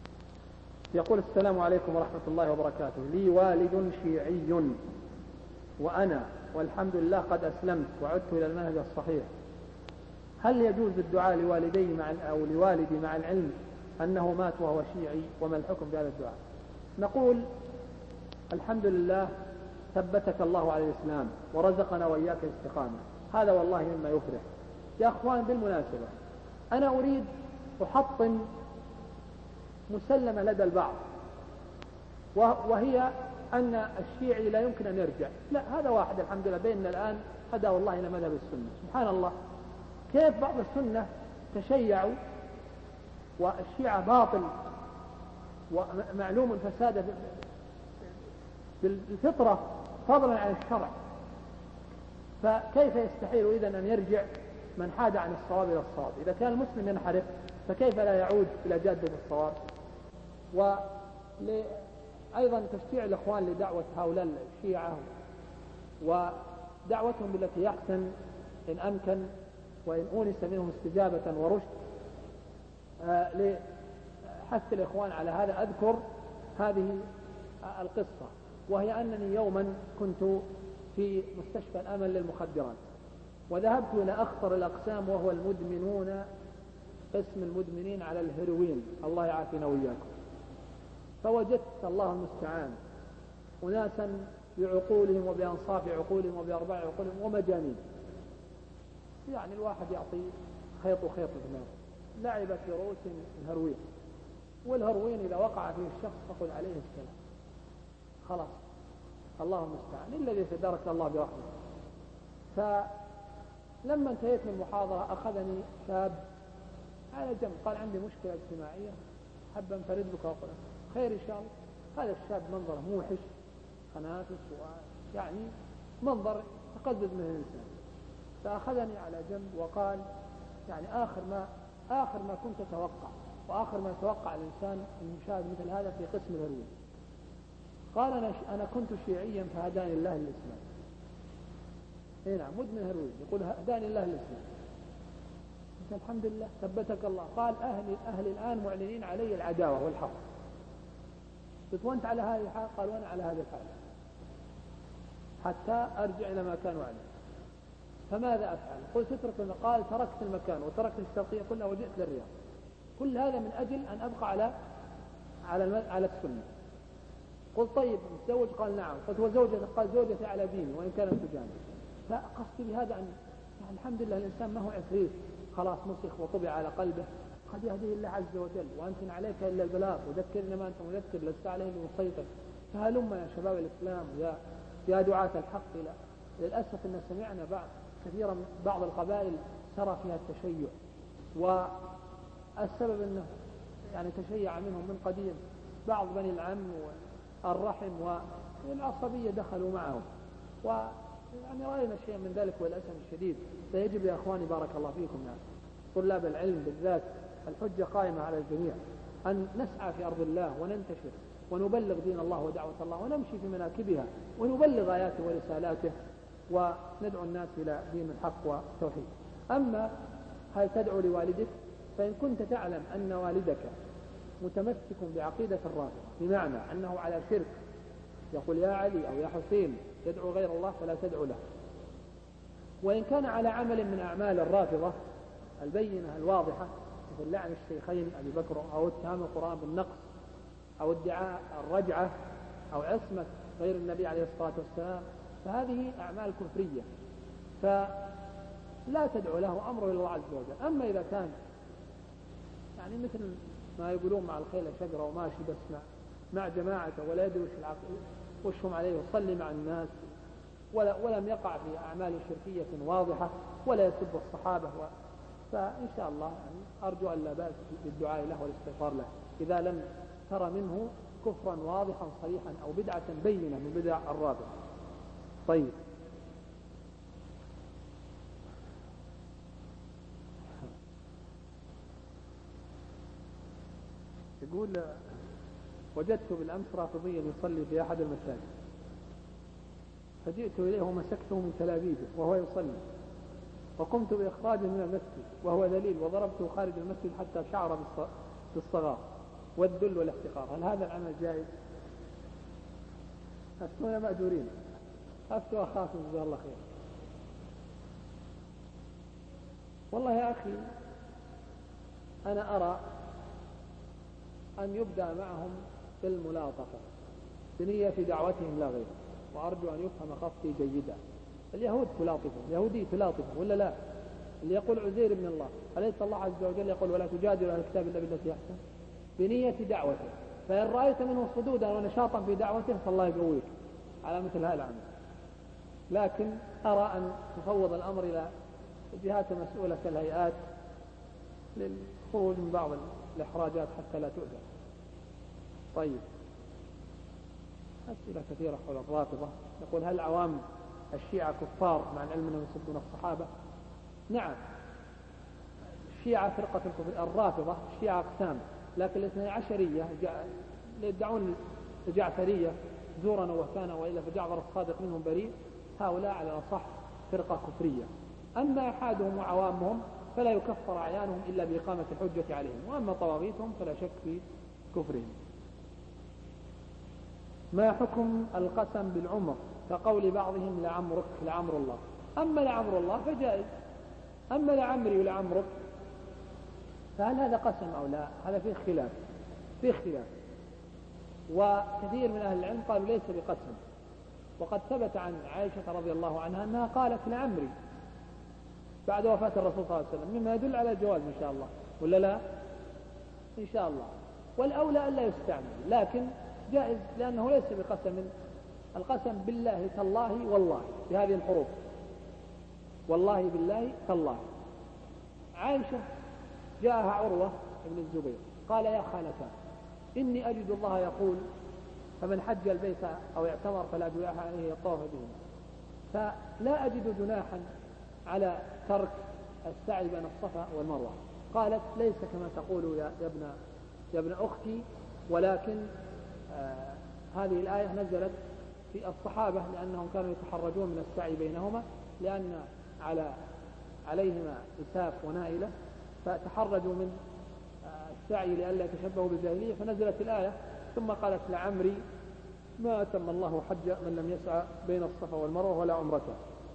يقول: السلام عليكم ورحمة الله وبركاته، لي والد شيعي وأنا والحمد لله قد أسلمت وعدت إلى المنهج الصحيح، هل يجوز الدعاء لوالدي مع أو لوالدي مع العلم أنه مات وهو شيعي؟ وما الحكم بهذا الدعاء؟ نقول الحمد لله ثبتك الله على الإسلام ورزقنا وإياك الاستقامة، هذا والله مما يفرح. يا أخوان بالمناسبة أنا أريد أحطم مسلمة لدى البعض، وهي أن الشيعي لا يمكن أن يرجع. لا، هذا واحد الحمد لله بيننا الآن هداه الله إلى مذهب السنة. سبحان الله، كيف بعض السنة تشيعوا والشيعة باطل ومعلوم الفساد بالفطرة فضلا عن الشرع، فكيف يستحيل إذن أن يرجع من حاد عن الصواب إلى الصواب؟ إذا كان المسلم ينحرف فكيف لا يعود إلى جادة الصواب؟ وأيضا تشجيع الإخوان لدعوة هؤلاء الشيعة ودعوتهم بالتي يحسن إن أمكن وإن أونس منهم استجابة ورشد. آه لحث الإخوان على هذا أذكر هذه القصة، وهي أنني يوما كنت في مستشفى الأمل للمخدرات، وذهبت إلى أخطر الأقسام وهو المدمنون، قسم المدمنين على الهيروين، الله يعافينا وإياكم. فوجدت الله المستعان أناسا بعقولهم وبأنصاف عقولهم وبأرباع عقولهم ومجانين، يعني الواحد يعطي خيط وخيط دماغ، لعب في رؤوسهم الهروين، والهروين إذا وقع فيه الشخص فقل عليه السلام، خلاص الله المستعان إلا الذي تدارك الله برحمته. فلما انتهيت من المحاضرة أخذني شاب على جنب قال عندي مشكلة اجتماعية حب انفرد بك وأقول خير إن شاء الله. هذا الشاب منظره موحش خنافس يعني منظر تقزز من الإنسان، فأخذني على جنب وقال يعني آخر ما آخر ما كنت أتوقع وآخر ما يتوقع الإنسان أن يشاهد مثل هذا في قسم الهروين. قال أنا, أنا كنت شيعيا فهداني الله الإسلام. إيه نعم، مدمن هروين يقول هداني الله الإسلام. الحمد لله ثبتك الله. قال أهل, أهل الآن معلنين علي العداوة والحق. قلت وأنت على هذه الحال؟ قال وأنا على هذه الحال حتى أرجع إلى ما كانوا عليه. فماذا أفعل؟ قلت اترك المكان. قال تركت المكان وتركت الشرقية كلها وجئت للرياض. كل هذا من أجل أن أبقى على على على السنة. قلت طيب متزوج؟ قال نعم. قلت وزوجتي؟ قال زوجتي على ديني وإن كانت تجاني. فقصدي بهذا أن يعني الحمد لله الإنسان ما هو عفريت خلاص مسخ وطبع على قلبه، قد يهديه الله عز وجل، وأنت عليك إلا البلاغ وذكرني ما أنت مذكر لست عليه بمسيطر. فهلم يا شباب الإسلام يا يا دعاة الحق. إلى للأسف أن سمعنا بعض كثيرا بعض القبائل سرى فيها التشيع، والسبب أنه يعني تشيع منهم من قديم بعض بني العم والرحم والعصبية دخلوا معهم، ويعني رأينا شيء من ذلك والأسف الشديد. فيجب يا أخواني بارك الله فيكم يعني طلاب العلم بالذات الحجة قائمة على الجميع أن نسعى في أرض الله وننتشر ونبلغ دين الله ودعوة الله ونمشي في مناكبها ونبلغ آياته ورسالاته وندعو الناس إلى دين الحق والتوحيد. أما هل تدعو لوالدك؟ فإن كنت تعلم أن والدك متمسك بعقيدة الرافضة بمعنى أنه على شرك يقول يا علي أو يا حسين يدعو غير الله فلا تدعو له. وإن كان على عمل من أعمال الرافضة البينة الواضحة مثل لعن الشيخين أبي بكر أو اتهام القرآن بالنقص أو ادعاء الرجعة أو عصمة غير النبي عليه الصلاة والسلام، فهذه أعمال كفرية فلا تدعو له، أمره إلى الله عز وجل. أما إذا كان يعني مثل ما يقولون مع الخيل شجرة وماشي بس مع, مع جماعته ولا يدري وش العقل وشهم عليه وصلي مع الناس ولا ولم يقع في أعمال شركية واضحة ولا يسب الصحابة و... فإن شاء الله يعني أرجو أن لا بأس بالدعاء له والاستغفار له إذا لم ترى منه كفرا واضحا صريحا أو بدعة بينة من بدع الرافضة. طيب يقول وجدت بالأمس رافضيا يصلي في أحد المساجد فجئت إليه ومسكته من تلابيبه وهو يصلي وقمت بإخراجه من المسجد وهو ذليل وضربته خارج المسجد حتى شعر بالصغار والذل والاحتقار. هل هذا العمل جائز؟ أفتون مأجورين. أفتوا أخاكم جزاه الله خير. والله يا أخي أنا أرى أن يبدأ معهم بالملاطفة بنية دعوتهم لا غير، وأرجو أن يفهم خطي جيدا. اليهود تلاطفهم، اليهودي تلاطفهم ولا لا؟ اللي يقول عزير ابن الله، أليس الله عز وجل يقول ولا تجادلوا أهل الكتاب إلا بالتي أحسن؟ بنية دعوته، فإن رأيت منه صدودا ونشاطا في دعوته فالله يقويك على مثل هذا العمل. لكن أرى أن تفوض الأمر إلى الجهات المسؤولة كالهيئات للخروج من بعض الإحراجات حتى لا تؤذى. طيب، أسئلة كثيرة حول الرافضة. يقول هل عوام الشيعة كفار مع العلم أنهم يسبون الصحابة؟ نعم، الشيعة فرقة الكفر. الرافضة الشيعة أقسام، لكن الاثني عشرية يدعون الجعفرية زورا وكان وإلا فجعفر الصادق منهم بريء، هؤلاء على الأصح فرقة كفرية. أما أحادهم وعوامهم فلا يكفر أعيانهم إلا بإقامة الحجة عليهم، وأما طواغيتهم فلا شك في كفرهم. ما حكم القسم بالعمر كقول بعضهم لعمرك لعمر الله؟ أما لعمر الله فجائز، أما لعمري ولعمرك فهل هذا قسم أو لا؟ هذا فيه خلاف، فيه خلاف. وكثير من أهل العلم قالوا ليس بقسم، وقد ثبت عن عائشة رضي الله عنها أنها قالت لعمري بعد وفاة الرسول صلى الله عليه وسلم، مما يدل على الجواز إن شاء الله، ولا لا؟ إن شاء الله. والأولى ألا يستعمل، لكن جائز لأنه ليس بقسم. القسم بالله تالله والله بهذه الحروف، والله بالله تالله. عائشة جاءها عروة بن الزبير قال يا خالتان إني أجد الله يقول فمن حج البيت أو اعتمر فلا جناح عليه الطواف بهما، فلا أجد جناحا على ترك السعي بين الصفا والمروة. قالت ليس كما تقول يا ابن يا ابن أختي، ولكن آه هذه الآية نزلت في الصحابة لأنهم كانوا يتحرجون من السعي بينهما، لأن على عليهما إساف ونائلة، فتحرجوا من السعي لئلا يتشبهوا بالجاهلية، فنزلت الآية ثم قالت لعمري ما أتم الله حج من لم يسعى بين الصفا والمروة ولا عمرته.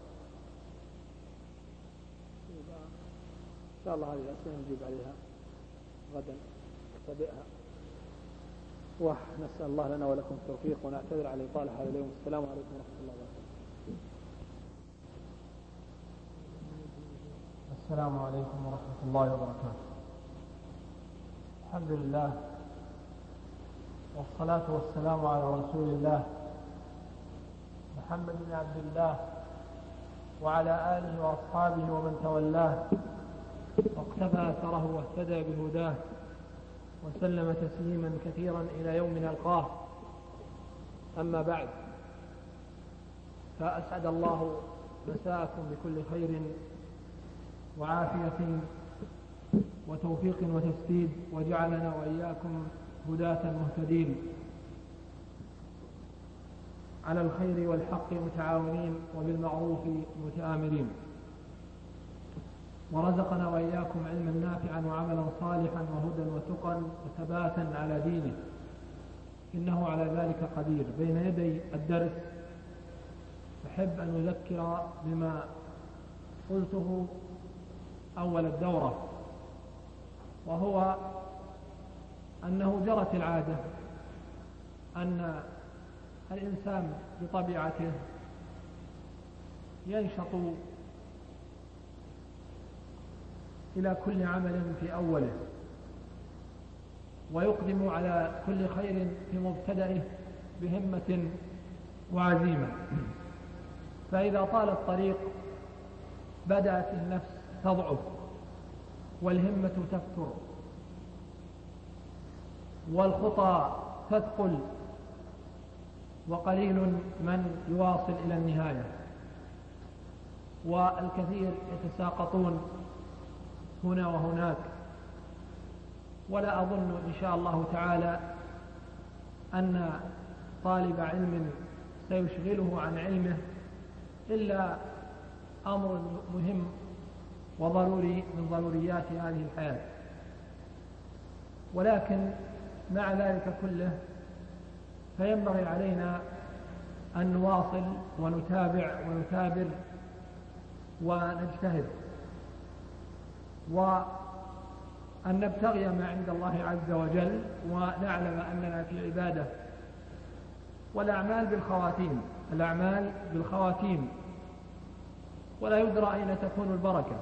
إن شاء الله هذه الأسئلة نجيب عليها غدا نتابعها، ونسأل الله لنا ولكم التوفيق، ونعتذر على إطالة هذا اليوم. السلام عليكم ورحمة الله وبركاته. السلام عليكم ورحمة الله وبركاته. الحمد لله والصلاة والسلام على رسول الله محمد بن عبد الله وعلى آله وأصحابه ومن تولاه واقتفى أثره واهتدى بهداه وسلم تسليما كثيرا إلى يوم نلقاه. أما بعد، فأسعد الله مساءكم بكل خير وعافية وتوفيق وتسديد، وجعلنا وإياكم هداة مهتدين على الخير والحق متعاونين وبالمعروف متآمرين، ورزقنا وإياكم علما نافعا وعملا صالحا وهدى وتقى وثباتا على دينه، إنه على ذلك قدير. بين يدي الدرس أحب أن أذكر بما قلته أول الدورة، وهو أنه جرت العادة أن الإنسان بطبيعته ينشط إلى كل عمل في أوله، ويقدم على كل خير في مبتدئه بهمة وعزيمة، فإذا طال الطريق بدأت النفس تضعف والهمة تفتر والخطى تثقل، وقليل من يواصل إلى النهاية، والكثير يتساقطون هنا وهناك. ولا أظن إن شاء الله تعالى أن طالب علم سيشغله عن علمه إلا أمر مهم وضروري من ضروريات هذه الحياة. ولكن مع ذلك كله فينبغي علينا أن نواصل ونتابع ونثابر ونجتهد، وأن نبتغي ما عند الله عز وجل، ونعلم أننا في عبادة، والأعمال بالخواتيم، الأعمال بالخواتيم، ولا يدرى أين تكون البركة.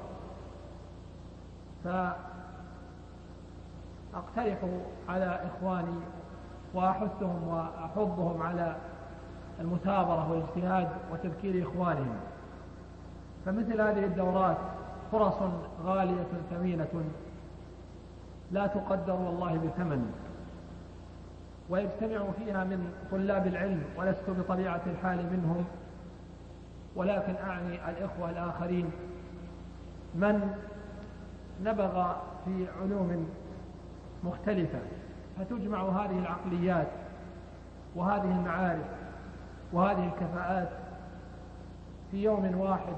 فأقترح على إخواني وأحثهم وأحضهم على المثابرة والاجتهاد وتذكير إخوانهم، فمثل هذه الدورات فرص غالية ثمينة لا تقدر والله بثمن، ويجتمع فيها من طلاب العلم، ولست بطبيعة الحال منهم، ولكن أعني الإخوة الآخرين من نبغى في علوم مختلفة، فتجمع هذه العقليات وهذه المعارف وهذه الكفاءات في يوم واحد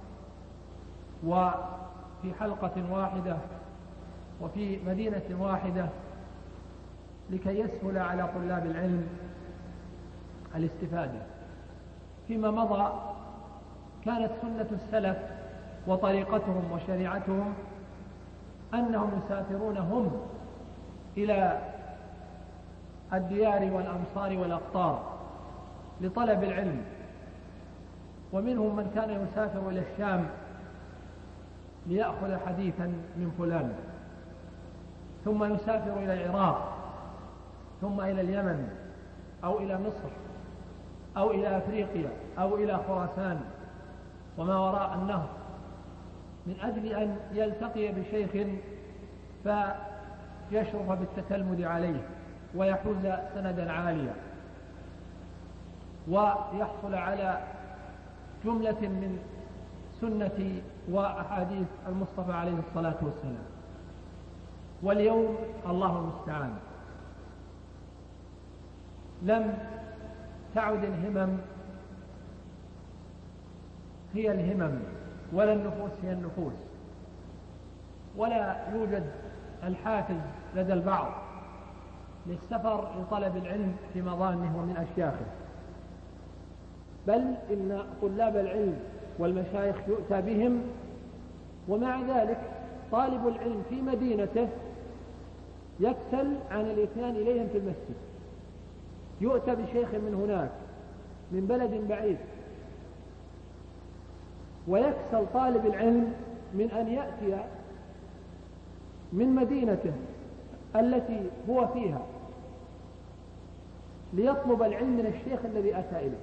وفي حلقة واحدة وفي مدينة واحدة، لكي يسهل على طلاب العلم الاستفادة. فيما مضى كانت سنة السلف وطريقتهم وشريعتهم أنهم يسافرون هم إلى الديار والأمصار والأقطار لطلب العلم، ومنهم من كان يسافر إلى الشام ليأخذ حديثا من فلان، ثم يسافر إلى العراق، ثم إلى اليمن أو إلى مصر أو إلى أفريقيا أو إلى خراسان وما وراء النهر، من أجل أن يلتقي بشيخ فيشرف بالتتلمذ عليه ويحوز سندا عاليا ويحصل على جملة من سنة وأحاديث المصطفى عليه الصلاة والسلام. واليوم الله المستعان لم تعد الهمم هي الهمم، ولا النفوس هي النفوس، ولا يوجد الحافز لدى البعض للسفر لطلب العلم في مظانه ومن أشياخه، بل إن طلاب العلم والمشايخ يؤتى بهم، ومع ذلك طالب العلم في مدينته يكسل عن الاتيان إليهم في المسجد، يؤتى بشيخ من هناك من بلد بعيد، ويكسل طالب العلم من أن يأتي من مدينته التي هو فيها ليطلب العلم من الشيخ الذي أتى إليه،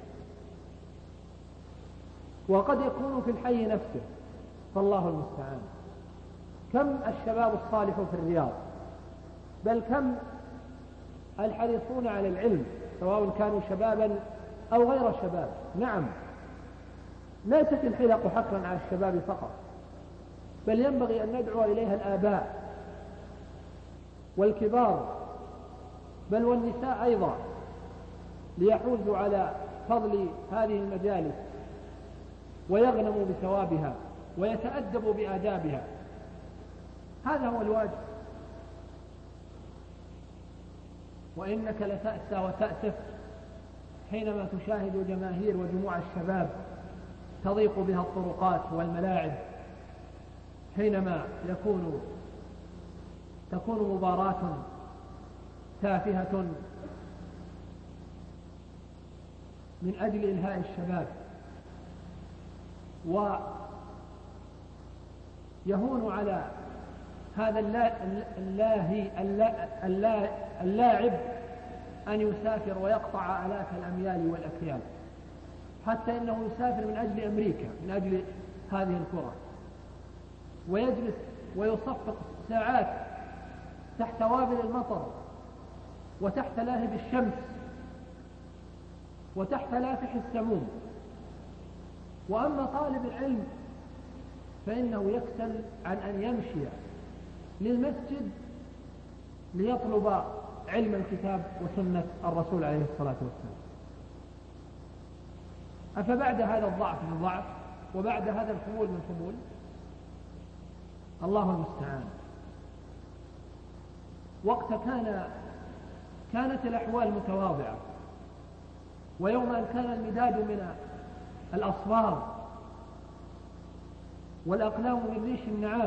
وقد يكون في الحي نفسه، فالله المستعان. كم الشباب الصالح في الرياض، بل كم الحريصون على العلم سواء كانوا شبابا أو غير شباب. نعم، ليست الحلق حقا على الشباب فقط، بل ينبغي أن ندعو إليها الآباء والكبار، بل والنساء أيضا، ليحوزوا على فضل هذه المجالس ويغنموا بثوابها ويتأدبوا بآدابها. هذا هو الواجب. وإنك لتأسى وتأسف حينما تشاهد جماهير وجموع الشباب تضيق بها الطرقات والملاعب، حينما يكون تكون مباراة تافهة من أجل إلهاء الشباب، ويهون على هذا اللاهي اللاعب أن يسافر ويقطع آلاف الأميال والأكيال، حتى إنه يسافر من أجل أمريكا، من أجل هذه الكرة، ويجلس ويصفق ساعات تحت وابل المطر وتحت لاهب الشمس وتحت لافح السموم. وأما طالب العلم فإنه يكسل عن أن يمشي للمسجد ليطلب علم الكتاب وسنة الرسول عليه الصلاة والسلام. أفبعد هذا الضعف من ضعف، وبعد هذا الخمول من خمول؟ الله المستعان. وقت كان كانت الأحوال متواضعة، ويوم أن كان المداد من الأصفار والأقلام من ريش النعام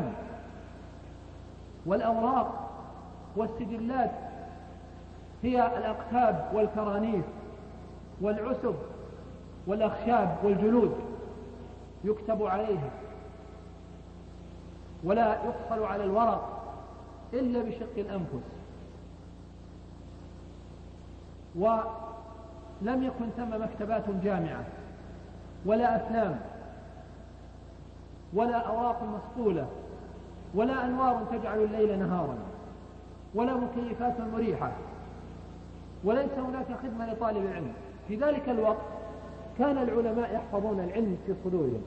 والأوراق والسجلات هي الأقتاب والكرانيس والعسب والأخشاب والجلود يكتب عليها، ولا يحصل على الورق إلا بشق الأنفس. ولم يكن ثم مكتبات جامعة ولا أفلام ولا أوراق مسطولة ولا أنوار تجعل الليل نهارا ولا مكيفات مريحة، وليس هناك خدمة لطالب العلم. في ذلك الوقت كان العلماء يحفظون العلم في صدورهم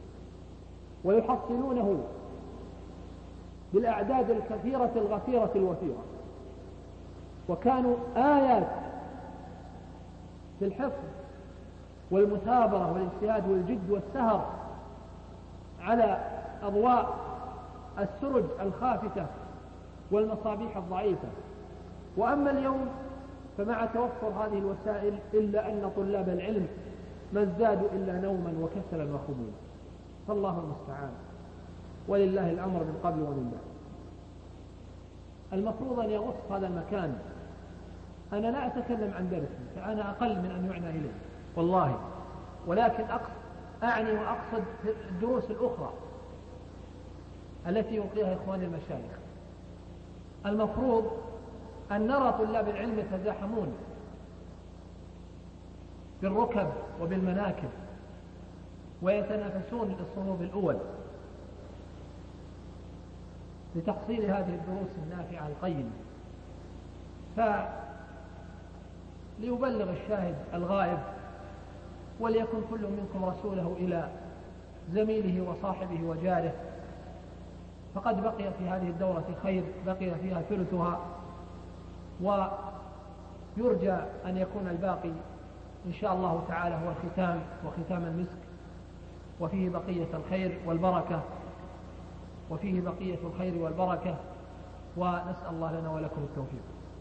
ويحصلونه بالأعداد الكثيرة الغفيرة الوفيرة، وكانوا آيات في الحفظ والمثابرة والاجتهاد والجد والسهر على أضواء السرج الخافتة والمصابيح الضعيفة. وأما اليوم فمع توفر هذه الوسائل إلا أن طلاب العلم ما ازدادوا إلا نوما وكسلا وخمولا، فالله المستعان، ولله الأمر من قبل ومن بعد. المفروض أن يغص هذا المكان. أنا لا أتكلم عن درسي، فأنا أقل من أن يعنى إليه والله، ولكن أقصد أعني وأقصد الدروس الأخرى التي يلقيها إخواني المشايخ. المفروض أن نرى طلاب العلم يتزاحمون بالركب وبالمناكب ويتنافسون للصفوف الأول لتحصيل هذه الدروس النافعة القيمة. فليبلغ الشاهد الغائب، وليكن كل منكم رسوله إلى زميله وصاحبه وجاره، فقد بقي في هذه الدورة خير، بقي فيها ثلثها، ويرجى أن يكون الباقي إن شاء الله تعالى هو الختام وختام المسك، وفيه بقية الخير والبركة وفيه بقية الخير والبركة، ونسأل الله لنا ولكم التوفيق.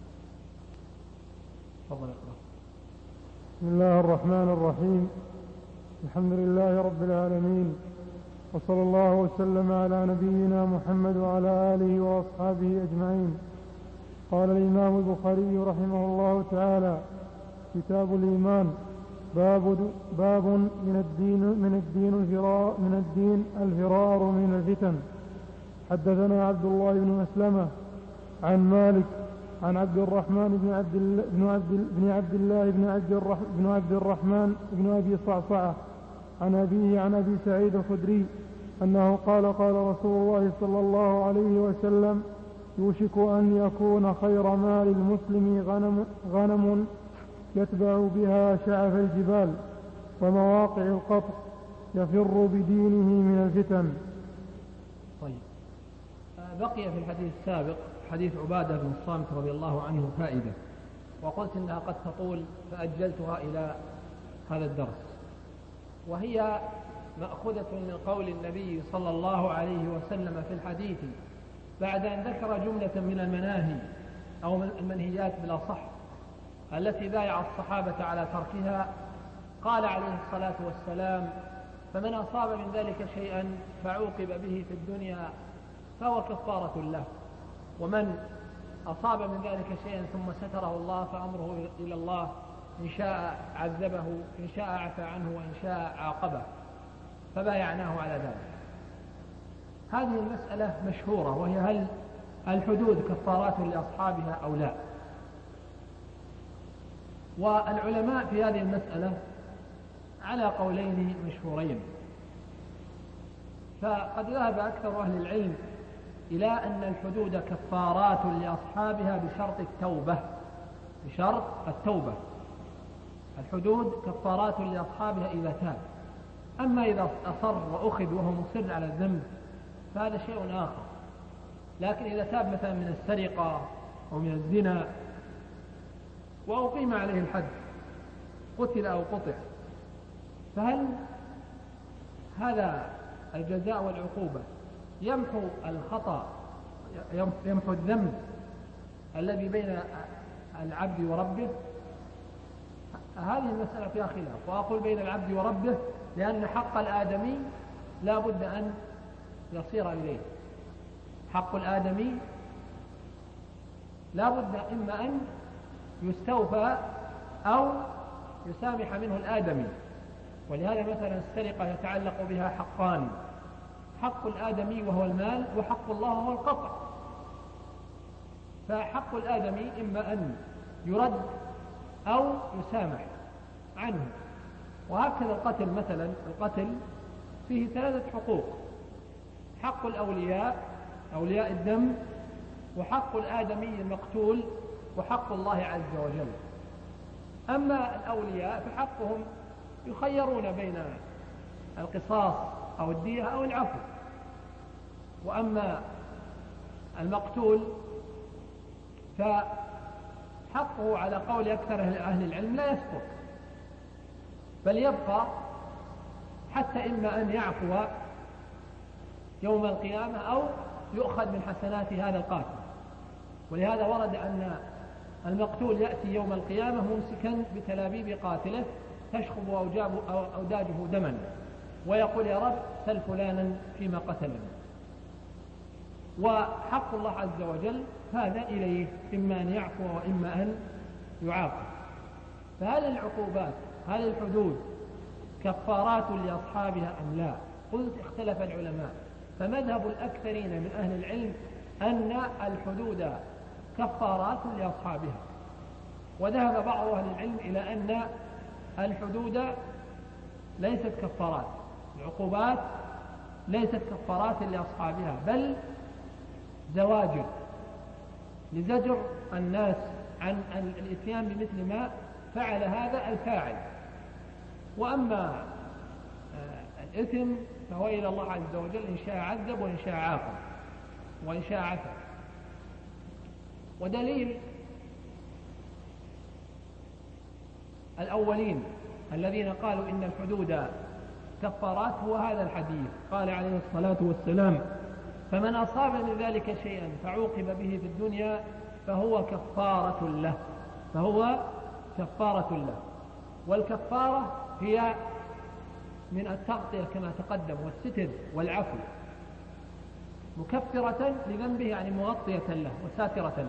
تفضل اقرأ. بسم الله الرحمن الرحيم. الحمد لله رب العالمين، وصلى الله وسلم على نبينا محمد وعلى آله وأصحابه أجمعين. قال الإمام البخاري رحمه الله تعالى: كتاب الإيمان. باب باب من الدين من الدين الفرار من الدين الفرار من الفتن. حدثنا عبد الله بن مسلمة عن مالك عن عبد الرحمن بن عبد بن عبد بن عبد الله بن عبد بن عبد الرحمن بن أبي صعصعة عن أبيه عن أبي سعيد الخدري أنه قال: قال رسول الله صلى الله عليه وسلم: يوشك أن يكون خير مال المسلم غنم, غنم يتبع بها شعف الجبال ومواقع القطر يفر بدينه من الفتن. طيب، بقي في الحديث السابق حديث عبادة بن الصامت رضي الله عنه فائدة، وقلت إنها قد تطول فأجلتها إلى هذا الدرس، وهي مأخوذة من قول النبي صلى الله عليه وسلم في الحديث بعد أن ذكر جملة من المناهي أو المنهيات بالأصح التي بايع الصحابة على تركها، قال عليه الصلاة والسلام: فمن أصاب من ذلك شيئا فعوقب به في الدنيا فهو كفارة له، ومن أصاب من ذلك شيئا ثم ستره الله فأمره إلى الله، إن شاء عذبه إن شاء عفى عنه وإن شاء عاقبه، فبايعناه على ذلك. هذه المسألة مشهورة، وهي هل الحدود كفارات لأصحابها أو لا؟ والعلماء في هذه المسألة على قولين مشهورين، فقد ذهب أكثر أهل العلم إلى أن الحدود كفارات لأصحابها بشرط التوبة، بشرط التوبة. الحدود كفارات لأصحابها إذا تاب، أما إذا أصر وأخذ وهو مصر على الذنب فهذا شيء آخر. لكن إذا تاب مثلا من السرقة أو من الزنا وأقيم عليه الحد، قتل أو قطع، فهل هذا الجزاء والعقوبة يمحو الخطأ، يمحو الذنب الذي بين العبد وربه؟ هذه المسألة فيها خلاف، وأقول بين العبد وربه، لأن حق الآدمي لا بد أن يصير إليه. حق الآدمي لا بد إما أن يستوفى أو يسامح منه الآدمي. ولهذا مثلا السرقة يتعلق بها حقان: حق الآدمي وهو المال، وحق الله وهو القطع. فحق الآدمي إما أن يرد أو يسامح عنه. وهكذا القتل مثلا، القتل فيه ثلاثة حقوق: حق الأولياء، أولياء الدم، وحق الآدمي المقتول، وحق الله عز وجل. أما الأولياء فحقهم يخيرون بين القصاص أو الدية أو العفو. وأما المقتول فحقه على قول أكثر أهل العلم لا يسقط، بل يبقى حتى إما أن يعفو يوم القيامة أو يؤخذ من حسنات هذا القاتل. ولهذا ورد أن المقتول يأتي يوم القيامة ممسكا بتلابيب قاتله تشخب أوداجه دما، ويقول: يا رب سل فلانا فيما قتلني. وحق الله عز وجل هذا إليه، إما أن يعفو وإما أن يعاقب. فهل العقوبات، هل الحدود كفارات لأصحابها أم لا؟ قلت اختلف العلماء، فمذهب الأكثرين من أهل العلم أن الحدود كفارات لأصحابها، وذهب بعض أهل العلم إلى أن الحدود ليست كفارات، العقوبات ليست كفارات لأصحابها، بل زواجر لزجر الناس عن الإتيان بمثل ما فعل هذا الفاعل. وأما الإثم فهو إلى الله عز وجل، إن شاء عذب وإن شاء عاقب وإن شاء عفا. ودليل الأولين الذين قالوا إن الحدود كفارات هو هذا الحديث، قال عليه الصلاة والسلام: فمن أصاب من ذلك شيئا فعوقب به في الدنيا فهو كفارة له، فهو كفارة له. والكفارة هي من التغطية كما تقدم، والستر والعفو، مكفرة لذنبه يعني مغطية له وساترة له.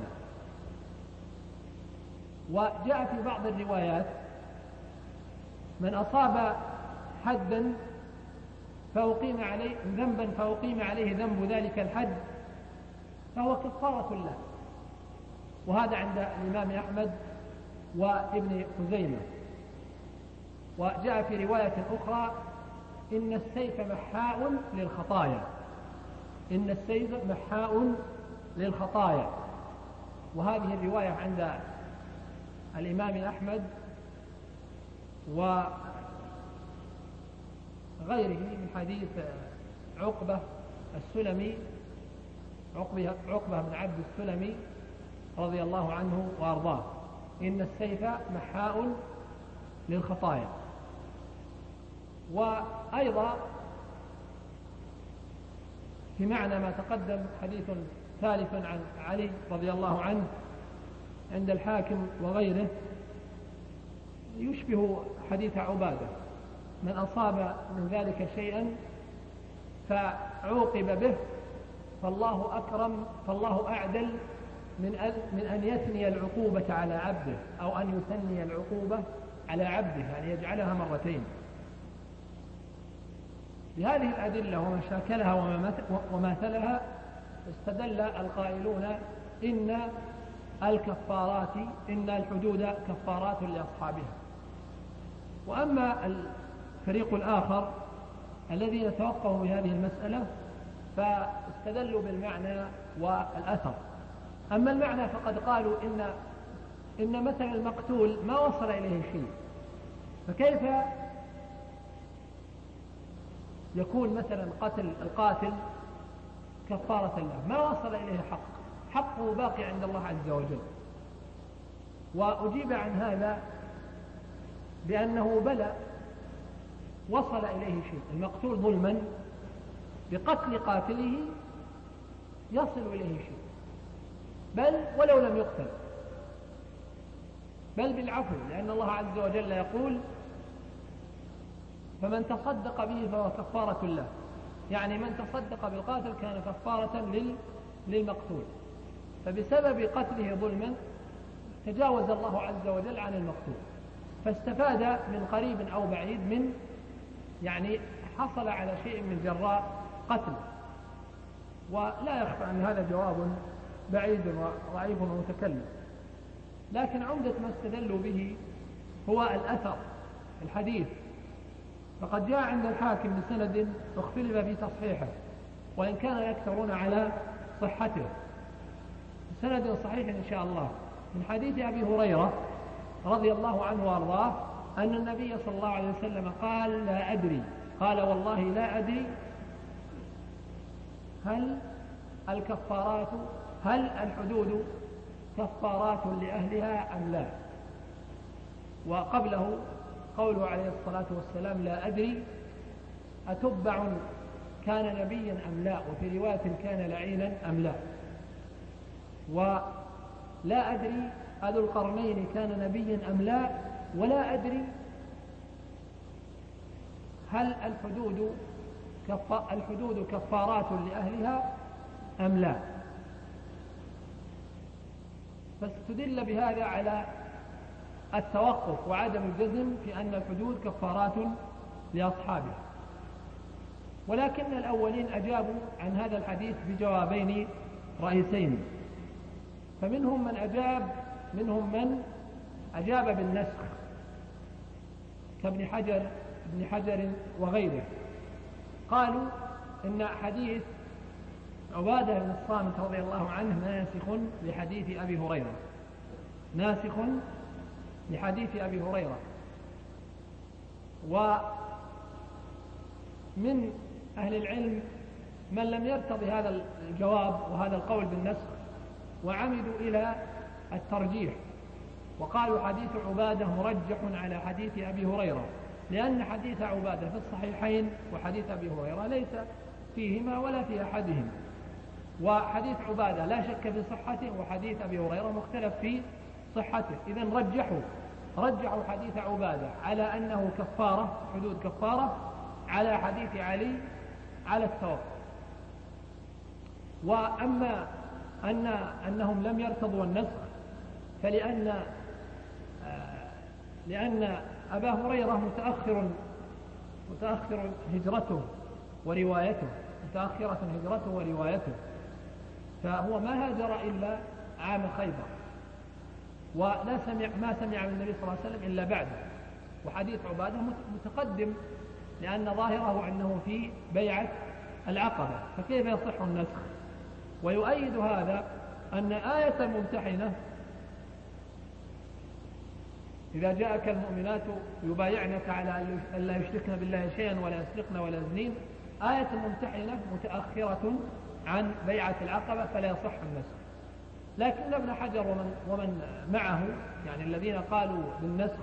وجاء في بعض الروايات: من أصاب حدا فأقيم عليه ذنبا فأقيم عليه ذنب ذلك الحد فهو كفارة له. وهذا عند الإمام أحمد وابن خزيمة. وجاء في رواية أخرى: إن السيف محاء للخطايا، إن السيف محاء للخطايا. وهذه الرواية عند الإمام أحمد وغيره من حديث عقبة السلمي، عقبة بن عبد السلمي رضي الله عنه وأرضاه: إن السيف محاء للخطايا. وأيضا في معنى ما تقدم حديث ثالث عن علي رضي الله عنه عند الحاكم وغيره يشبه حديث عبادة: من أصاب من ذلك شيئا فعوقب به فالله أكرم، فالله أعدل من أن يثني العقوبة على عبده، أو أن يثني العقوبة على عبده، يعني يجعلها مرتين. بهذه الأدلة ومشاكلها وماثلها استدل القائلون إن الكفارات إن الحدود كفارات لأصحابها. وأما الفريق الآخر الذين توقفوا بهذه المسألة فاستدلوا بالمعنى والأثر. أما المعنى فقد قالوا إن إن مثلا المقتول ما وصل إليه شيء، فكيف يكون مثلا قتل القاتل كفارة له؟ ما وصل إليه حق، حقه باقي عند الله عز وجل. وأجيب عن هذا بأنه بلى وصل إليه شيء، المقتول ظلما بقتل قاتله يصل إليه شيء، بل ولو لم يقتل. بل بالعفو، لأن الله عز وجل يقول فمن تصدق به فهو كفارة له، يعني من تصدق بالقاتل كان كفارة للمقتول، فبسبب قتله ظلما تجاوز الله عز وجل عن المقتول، فاستفاد من قريب أو بعيد من يعني حصل على شيء من جراء قتله. ولا يخفى أن هذا جواب بعيد وضعيف ومتكلم، لكن عمدة ما استدلوا به هو الأثر الحديث، فقد جاء عند الحاكم بسند اختلف في تصحيحه وإن كان يكثرون على صحته، سند صحيح إن شاء الله، من حديث أبي هريرة رضي الله عنه وأرضاه أن النبي صلى الله عليه وسلم قال لا أدري، قال والله لا أدري هل الكفارات هل الحدود كفارات لأهلها أم لا، وقبله قوله عليه الصلاة والسلام لا أدري أتبع كان نبيا أم لا، وفي رواية كان لعينا أم لا، ولا أدري أذو القرنين كان نبيا أم لا، ولا أدري هل الحدود الحدود كفارات لأهلها أم لا. فاستدل بهذا على التوقف وعدم الجزم في أن الحدود كفارات لأصحابها، ولكن الأولين أجابوا عن هذا الحديث بجوابين رئيسين، فمنهم من أجاب منهم من أجاب بالنسخ كابن حجر ابن حجر وغيره، قالوا إن حديث عبادة بن الصامت رضي الله عنه ناسخ لحديث أبي هريرة، ناسخ لحديث أبي هريرة. ومن أهل العلم من لم يرتضي هذا الجواب وهذا القول بالنسخ وعمدوا إلى الترجيح، وقالوا حديث عبادة مرجح على حديث أبي هريرة، لأن حديث عبادة في الصحيحين وحديث أبي هريرة ليس فيهما ولا في أحدهما، وحديث عبادة لا شك في صحته وحديث أبي هريرة مختلف في صحته، إذن رجحوا رجحوا حديث عبادة على أنه كفارة حدود كفارة على حديث علي على التوقف. وأما أن أنهم لم يرتضوا النسخ فلأن آه لأن أبا هريرة متأخر متأخر هجرته وروايته متأخرة هجرته وروايته، فهو ما هاجر إلا عام خيبر، ولا سمع ما سمع من النبي صلى الله عليه وسلم إلا بعده، وحديث عبادة متقدم لأن ظاهره أنه في بيعة العقبة، فكيف يصح النسخ؟ ويؤيد هذا أن آية الممتحنة إذا جاءك المؤمنات يبايعنك على أن لا يشركن بالله شيئا ولا يسرقن ولا يزنين، آية الممتحنة متأخرة عن بيعة العقبة فلا يصح النسخ. لكن ابن حجر ومن, ومن معه يعني الذين قالوا بالنسخ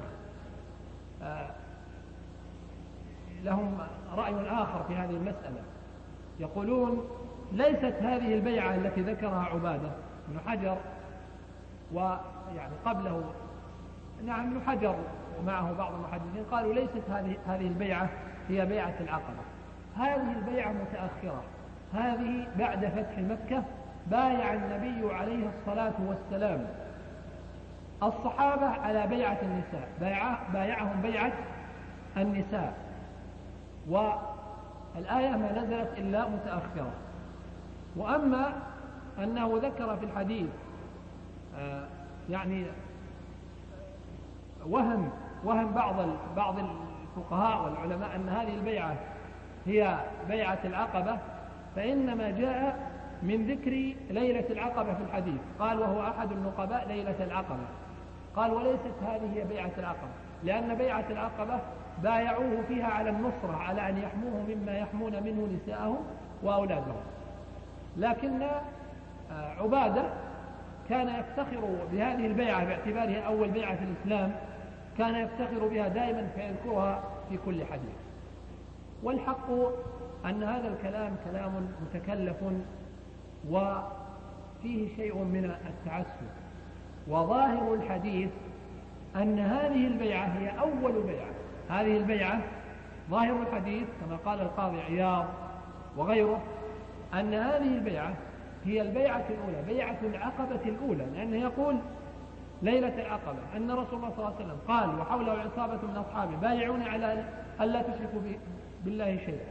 لهم رأي آخر في هذه المسألة، يقولون ليست هذه البيعة التي ذكرها عبادة ابن حجر ويعني قبله نعم ابن حجر ومعه بعض المحدثين قالوا ليست هذه هذه البيعة هي بيعة العقبة، هذه البيعة متأخرة، هذه بعد فتح مكة بايع النبي عليه الصلاة والسلام الصحابة على بيعة النساء، بايع بايعهم بيعة النساء، والآية ما نزلت إلا متأخرة. وأما أنه ذكر في الحديث آه يعني وهم وهم بعض بعض الفقهاء والعلماء أن هذه البيعة هي بيعة العقبة، فإنما جاء من ذكر ليلة العقبة في الحديث، قال وهو أحد النقباء ليلة العقبة، قال وليست هذه هي بيعة العقبة، لأن بيعة العقبة بايعوه فيها على النصرة، على أن يحموه مما يحمون منه نساءهم وأولادهم. لكن عبادة كان يفتخر بهذه البيعة باعتبارها أول بيعة في الإسلام، كان يفتخر بها دائما فيذكرها في كل حديث. والحق أن هذا الكلام كلام متكلف وفيه شيء من التعسف، وظاهر الحديث أن هذه البيعة هي أول بيعة. هذه البيعة ظاهر الحديث كما قال القاضي عياض وغيره أن هذه البيعة هي البيعة الأولى، بيعة العقبة الأولى، لأنه يقول ليلة العقبة أن رسول الله صلى الله عليه وسلم قال وحوله عصابة من أصحابه بايعون على أن لا تشركوا بالله شيئا.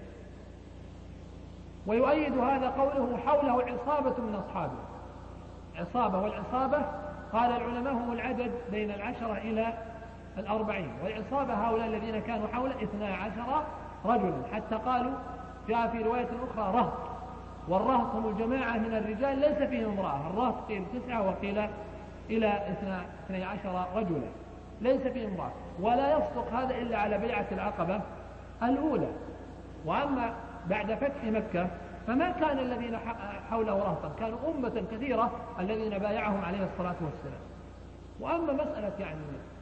ويؤيد هذا قوله حوله عصابة من أصحابه. عصابة، والعصابة قال العلماء هم العدد بين العشرة إلى الأربعين، والعصابة هؤلاء الذين كانوا حوله اثنا عشر رجلا، حتى قالوا جاء في رواية أخرى رهط، والرهط هم الجماعة من الرجال ليس فيهم امرأة، الرهط قيل تسعة وقيل إلى اثني عشر رجلا ليس فيهم امرأة، ولا يصدق هذا إلا على بيعة العقبة الأولى. وأما بعد فتح مكة فما كان الذين حوله رهطا، كانوا أمة كثيرة الذين بايعهم عليه الصلاة والسلام. وأما مسألة يعني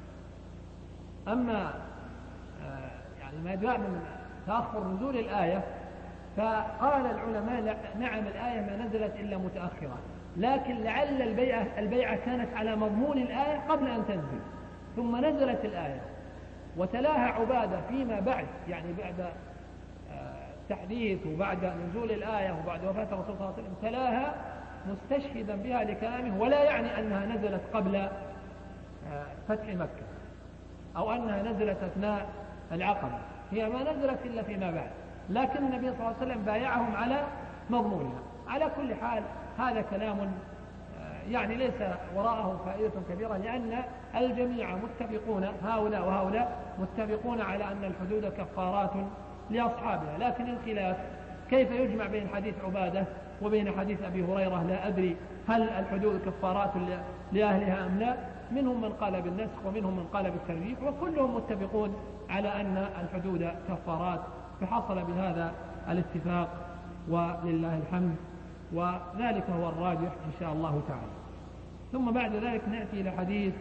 أما يعني ما جاء من تأخر نزول الآية، فقال العلماء نعم الآية ما نزلت إلا متأخرة، لكن لعل البيعة, البيعة كانت على مضمون الآية قبل أن تنزل، ثم نزلت الآية وتلاها عبادة فيما بعد، يعني بعد تحديث وبعد نزول الآية وبعد وفاة الرسول صلى الله عليه وسلم تلاها مستشهدا بها لكلامه، ولا يعني أنها نزلت قبل فتح مكة أو أنها نزلت أثناء العقبة، هي ما نزلت إلا فيما بعد، لكن النبي صلى الله عليه وسلم بايعهم على مضمونها. على كل حال هذا كلام يعني ليس وراءه فائدة كبيرة، لأن الجميع متفقون، هؤلاء وهؤلاء متفقون على أن الحدود كفارات لأصحابها، لكن الخلاف كيف يجمع بين حديث عبادة وبين حديث أبي هريرة لا أدري هل الحدود كفارات لأهلها أم لا. منهم من قال بالنسخ ومنهم من قال بالترجيح، وكلهم متفقون على أن الحدود كفارات، فحصل بهذا الاتفاق ولله الحمد، وذلك هو الراجح إن شاء الله تعالى. ثم بعد ذلك نأتي إلى حديث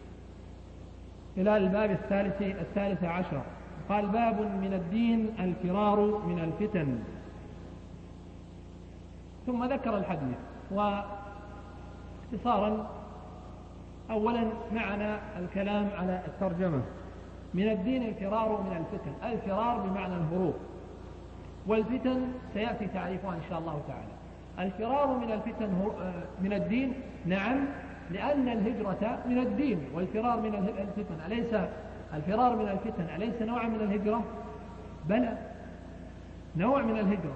إلى الباب الثالث الثالث عشر. قال باب من الدين الفرار من الفتن. ثم ذكر الحديث، واختصارا أولا معنا الكلام على الترجمة. من الدين الفرار من الفتن، الفرار بمعنى الهروب، والفتن سيأتي تعريفها إن شاء الله تعالى. الفرار من الفتن من الدين، نعم، لأن الهجرة من الدين، والفرار من الفتن أليس الفرار من الفتن أليس نوع من الهجرة؟ بلى، نوع من الهجرة.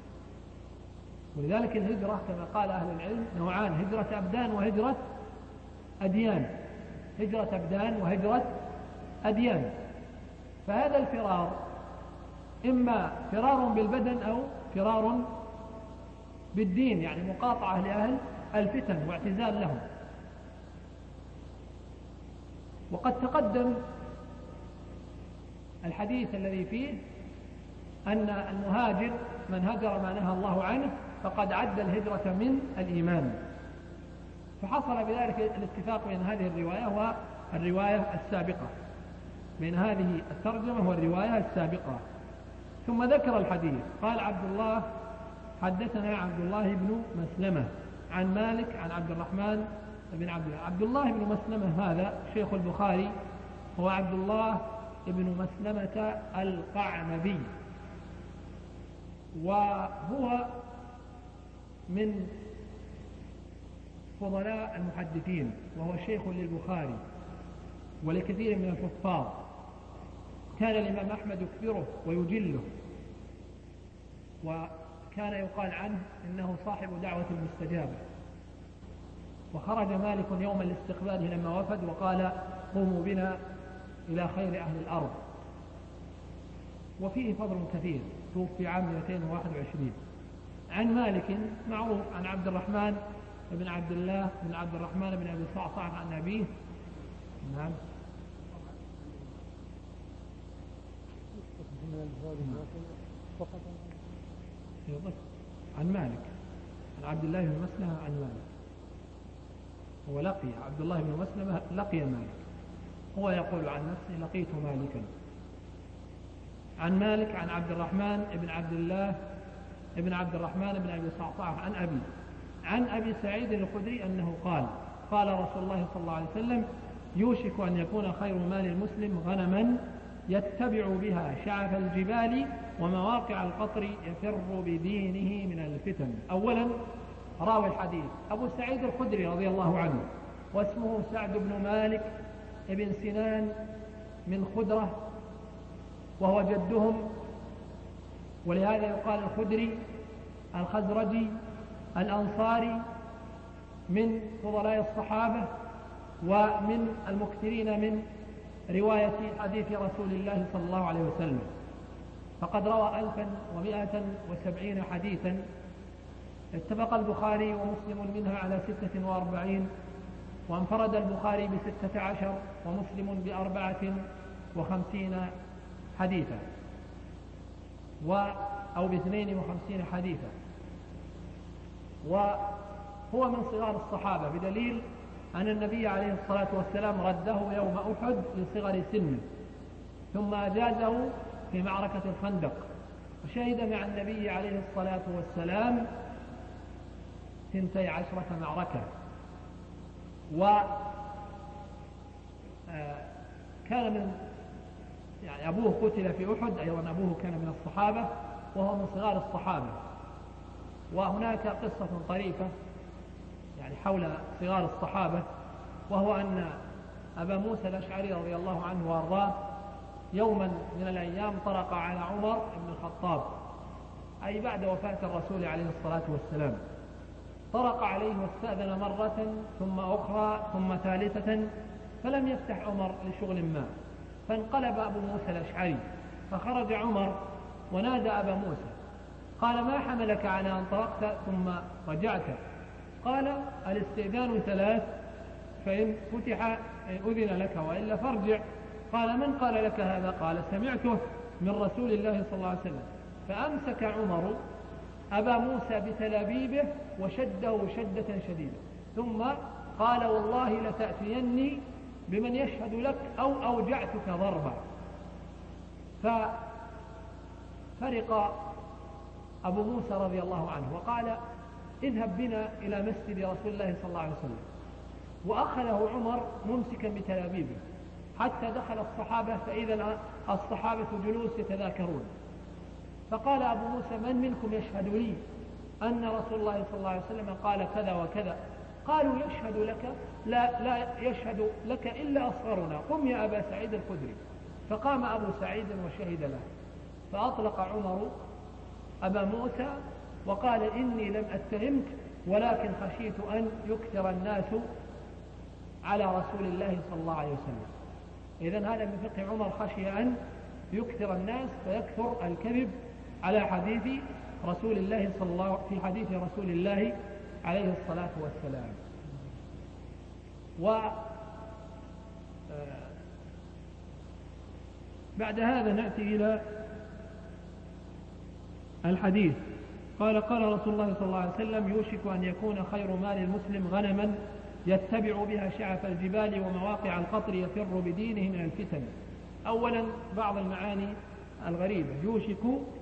ولذلك الهجرة كما قال أهل العلم نوعان، هجرة أبدان وهجرة أديان، هجرة أبدان وهجرة أديان. فهذا الفرار إما فرار بالبدن أو فرار بالدين، يعني مقاطعة لأهل الفتن واعتزال لهم. وقد تقدم الحديث الذي فيه أن المهاجر من هجر ما نهى الله عنه فقد عد الهجرة من الإيمان، فحصل بذلك الاتفاق بين هذه الرواية والرواية السابقة، بين هذه الترجمة والرواية السابقة. ثم ذكر الحديث، قال عبد الله حدثنا عبد الله بن مسلمة عن مالك عن عبد الرحمن بن عبد الله. عبد الله بن مسلمة هذا شيخ البخاري هو عبد الله بن مسلمة القعنبي، وهو من فضلاء المحدثين، وهو شيخ للبخاري ولكثير من الحفاظ. كان الإمام أحمد يكبره ويجله، وكان يقال عنه إنه صاحب دعوة المستجابة. وخرج مالك يوما لاستقباله لما وفد وقال قوموا بنا إلى خير أهل الأرض، وفيه فضل كثير، توفي عام مئتين وواحد وعشرين. عن مالك معروف عن عبد الرحمن بن عبد الله بن عبد الرحمن بن أبي صعصع عن أبيه، نعم، عن مالك عن عبد الله بن مسلمة عن مالك. هو لقي عبد الله بن مسلمة لقي مالك، هو يقول عن نفسه لقيت مالكا. عن مالك عن عبد الرحمن بن عبد الله بن عبد الرحمن بن أبي صعصع عن أبي عن أبي سعيد الخدري أنه قال قال رسول الله صلى الله عليه وسلم يوشك أن يكون خير مال المسلم غنما يتبع بها شعف الجبال ومواقع القطر يفر بدينه من الفتن. أولا راوي الحديث أبو سعيد الخدري رضي الله عنه، واسمه سعد بن مالك ابن سنان من خدرة، وهو جدهم، ولهذا يقال الخدري الخزرجي الأنصاري، من فضلاء الصحابة ومن المكثرين من رواية حديث رسول الله صلى الله عليه وسلم، فقد روى ألفا ومائة وسبعين حديثا، اتفق البخاري ومسلم منها على ستة وأربعين، وانفرد البخاري بستة عشر ومسلم بأربعة وخمسين حديثا و أو باثنين وخمسين حديثا، وهو من صغار الصحابة، بدليل أن النبي عليه الصلاة والسلام رده يوم أحد لصغر سنه، ثم أجازه في معركة الخندق، وشهد مع النبي عليه الصلاة والسلام ثنتي عشرة معركة، وكان من يعني أبوه قتل في أحد، أيضا أبوه كان من الصحابة وهو من صغار الصحابة. وهناك قصة طريفة يعني حول صغار الصحابة، وهو أن أبا موسى الأشعري رضي الله عنه وأرضاه يوما من الأيام طرق على عمر بن الخطاب، أي بعد وفاة الرسول عليه الصلاة والسلام، طرق عليه واستأذن مرة ثم أخرى ثم ثالثة، فلم يفتح عمر لشغل ما، فانقلب أبو موسى الأشعري، فخرج عمر ونادى أبا موسى قال: ما حملك على أن طرقت ثم رجعت؟ قال: الاستئذان ثلاث، فإن فتح أذن لك وإلا فارجع. قال: من قال لك هذا؟ قال: سمعته من رسول الله صلى الله عليه وسلم. فأمسك عمر أبا موسى بتلابيبه وشده شدة شديدة، ثم قال: والله لتأتيني بمن يشهد لك أو أوجعتك ضربا. ففرق أبو موسى رضي الله عنه وقال: اذهب بنا إلى مسجد رسول الله صلى الله عليه وسلم. وأخذه عمر ممسكا بتلابيبه حتى دخل الصحابة، فإذا الصحابة جلوس يتذاكرون، فقال أبو موسى: من منكم يشهد لي أن رسول الله صلى الله عليه وسلم قال كذا وكذا؟ قالوا: يشهد لك لا, لا يشهد لك إلا أصغرنا، قم يا أبا سعيد الخدري. فقام أبو سعيد وشهد له، فأطلق عمر أبا موسى وقال: إني لم أتهمك، ولكن خشيت أن يكثر الناس على رسول الله صلى الله عليه وسلم. إذن هذا من فقه عمر، خشي أن يكثر الناس فيكثر الكذب على حديث رسول الله صلى الله في حديث رسول الله عليه الصلاة والسلام. و بعد هذا نأتي إلى الحديث. قال: قال رسول الله صلى الله عليه وسلم: يوشك أن يكون خير مال المسلم غنما يتبع بها شعف الجبال ومواقع القطر يفر بدينه من الفتن. أولا بعض المعاني الغريبة. يوشك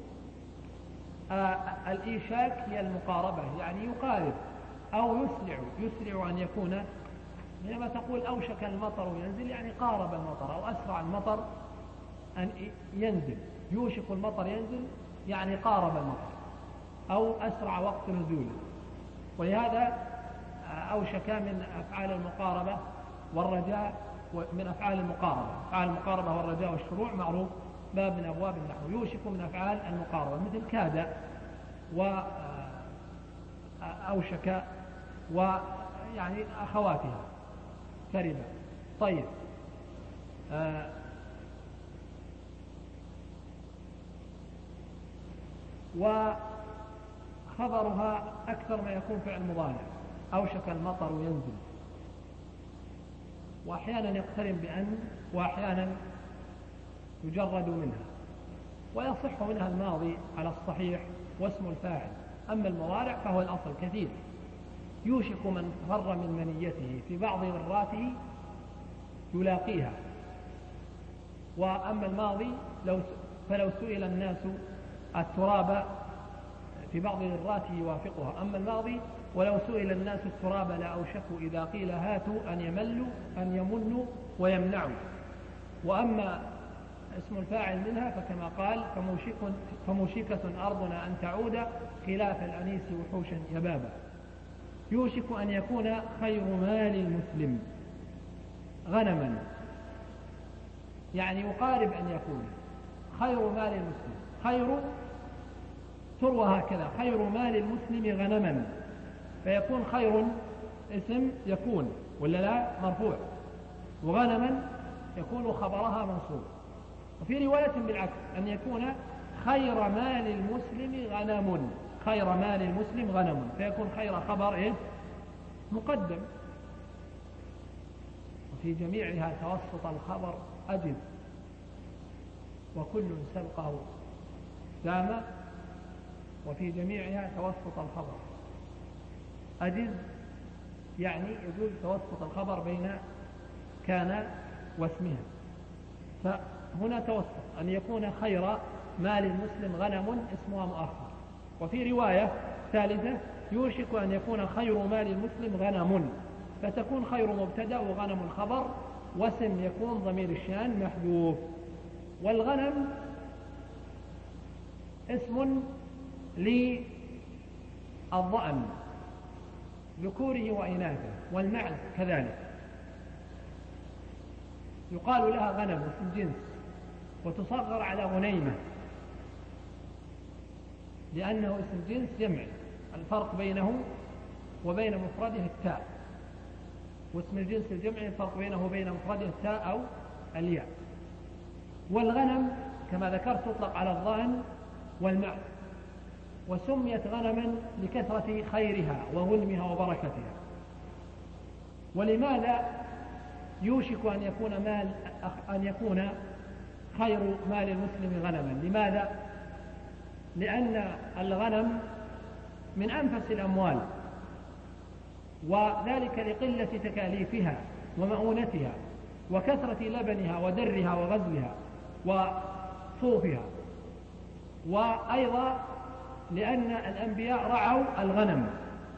آه الإيشاك هي المقاربة، يعني يقارب أو يسرع، يسرع أن يكون، لما تقول أوشك المطر ينزل يعني قارب المطر، أو أسرع المطر أن ينزل. يوشك المطر ينزل يعني قارب المطر أو أسرع وقت نزوله. ولهذا أوشك من أفعال المقاربة والرجاء، من أفعال المقاربة. أفعال المقاربة والرجاء والشروع معروف باب من أبواب النحو. يوشك من أفعال المقاربة مثل كاد وأوشك ويعني أخواتها كربة. طيب، آه وخبرها أكثر ما يكون فعل مضارع، أوشك المطر ينزل، وأحيانا يقترن بأن، وأحيانا يجرد منها، ويصح منها الماضي على الصحيح واسم الفاعل. أما المضارع فهو الأصل كثير. يوشك من فر من منيته في بعض غراته يلاقيها. وأما الماضي لو فلو سئل الناس التراب في بعض غراته يوافقها. أما الماضي ولو سئل الناس التراب لأوشكوا إذا قيل هاتوا أن يملوا أن يمنوا ويمنع. وأما اسم الفاعل منها فكما قال فموشك فموشكة أرضنا أن تعود خلاف الأنيس وحوشا يبابا. يوشك أن يكون خير مال المسلم غنما، يعني يقارب أن يكون خير مال المسلم. خير تروى هكذا خير مال المسلم غنما، فيكون خير اسم يكون ولا لا مرفوع، وغنما يكون خبرها منصوب. وفي رواية بالعكس أن يكون خير مال المسلم غنم، خير مال المسلم غنم، فيكون خير خبر إيه؟ مقدم. وفي جميعها توسط الخبر أجد، وكل سبقه دام. وفي جميعها توسط الخبر أجد، يعني يجوز توسط الخبر بين كان واسمها. فهنا توسط أن يكون خير مال المسلم غنم اسمها مؤخر. وفي رواية ثالثة يوشك أن يكون خير مال المسلم غنم، فتكون خير مبتدأ وغنم الخبر، واسم يكون ضمير الشان محذوف. والغنم اسم للضأن ذكوره وإناثه، والمعز كذلك يقال لها غنم اسم جنس، وتصغر على غنيمة لأنه اسم جنس جمع، الفرق بينه وبين مفرده التاء، واسم الجنس الجمع الفرق بينه وبين مفرده التاء أو الياء. والغنم كما ذكرت تطلق على الضأن والمعز، وسميت غنما لكثرة خيرها وغنمها وبركتها. ولماذا يوشك أن يكون مال أن يكون خير مال المسلم غنما؟ لماذا؟ لأن الغنم من أنفس الأموال، وذلك لقلة تكاليفها ومؤونتها وكثرة لبنها ودرها وغزلها وصوفها. وأيضا لأن الأنبياء رعوا الغنم،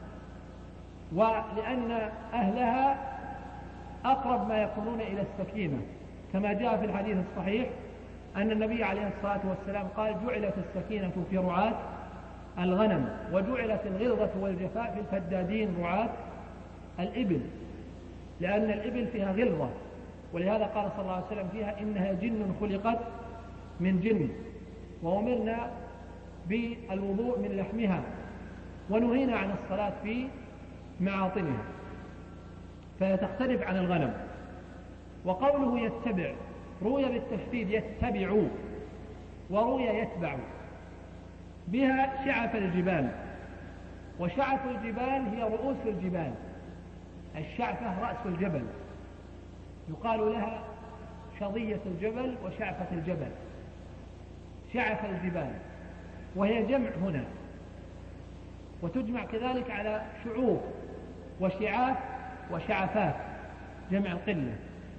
ولأن أهلها أقرب ما يكونون إلى السكينة، كما جاء في الحديث الصحيح أن النبي عليه الصلاة والسلام قال جعلت السكينة في رعاة الغنم، وجعلت الغلظة والجفاء في الفدادين رعاة الإبل، لأن الإبل فيها غلظة، ولهذا قال صلى الله عليه وسلم فيها إنها جن خلقت من جن، وأمرنا بالوضوء من لحمها، ونهينا عن الصلاة في معاطنها، فتختلف عن الغنم. وقوله يتبع روي بالتشديد يتبع، وروي يتبع، بها شعف الجبال، وشعف الجبال هي رؤوس الجبال، الشعفة رأس الجبل، يقال لها شظية الجبل وشعفة الجبل، شعف الجبال، وهي جمع هنا، وتجمع كذلك على شعوف وشعاف وشعفات جمع القلة.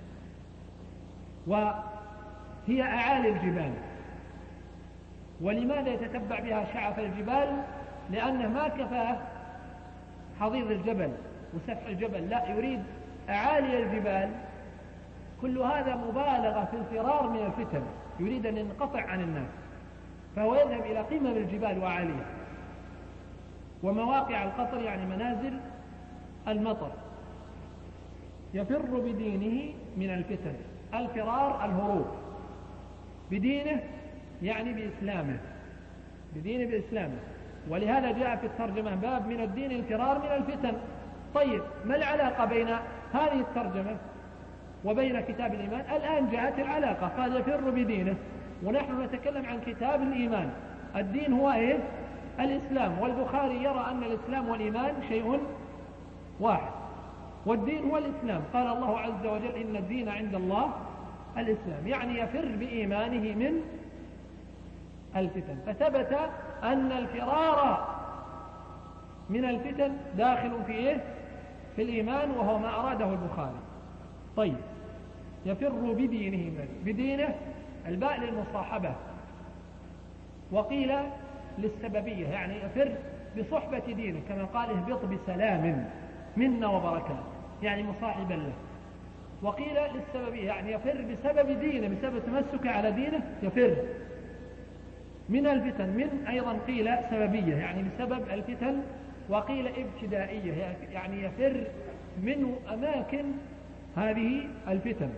وهي أعالي الجبال. ولماذا يتتبع بها شعف الجبال؟ لأنه ما كفاه حضيض الجبل وسفح الجبل، لا، يريد أعالي الجبال. كل هذا مبالغة في الفرار من الفتن، يريد أن ينقطع عن الناس، فهو يذهب إلى قمم الجبال وأعاليها، ومواقع القطر يعني منازل المطر. يفر بدينه من الفتن، الفرار الهروب، بدينه يعني بإسلامه، بدينه بإسلامه. ولهذا جاء في الترجمة باب من الدين الفرار من الفتن. طيب، ما العلاقة بين هذه الترجمة وبين كتاب الإيمان؟ الآن جاءت العلاقة، قال يفر بدينه، ونحن نتكلم عن كتاب الإيمان. الدين هو إيه؟ الإسلام، والبخاري يرى أن الإسلام والإيمان شيء واحد، والدين هو الإسلام. قال الله عز وجل إن الدين عند الله الإسلام، يعني يفر بإيمانه من الفتن. فثبت أن الفرار من الفتن داخل في إيه؟ في الإيمان، وهو ما أراده البخاري. طيب، يفر بدينه، بدينه الباء للمصاحبة، وقيل للسببية، يعني يفر بصحبة دينه، كما قال اهبط بسلام منا وبركات، يعني مصاحبا له. وقيل للسببية، يعني يفر بسبب دينه، بسبب تمسكه على دينه يفر من الفتن. من أيضا قيل سببية يعني بسبب الفتن، وقيل ابتدائية يعني يفر من أماكن هذه الفتن.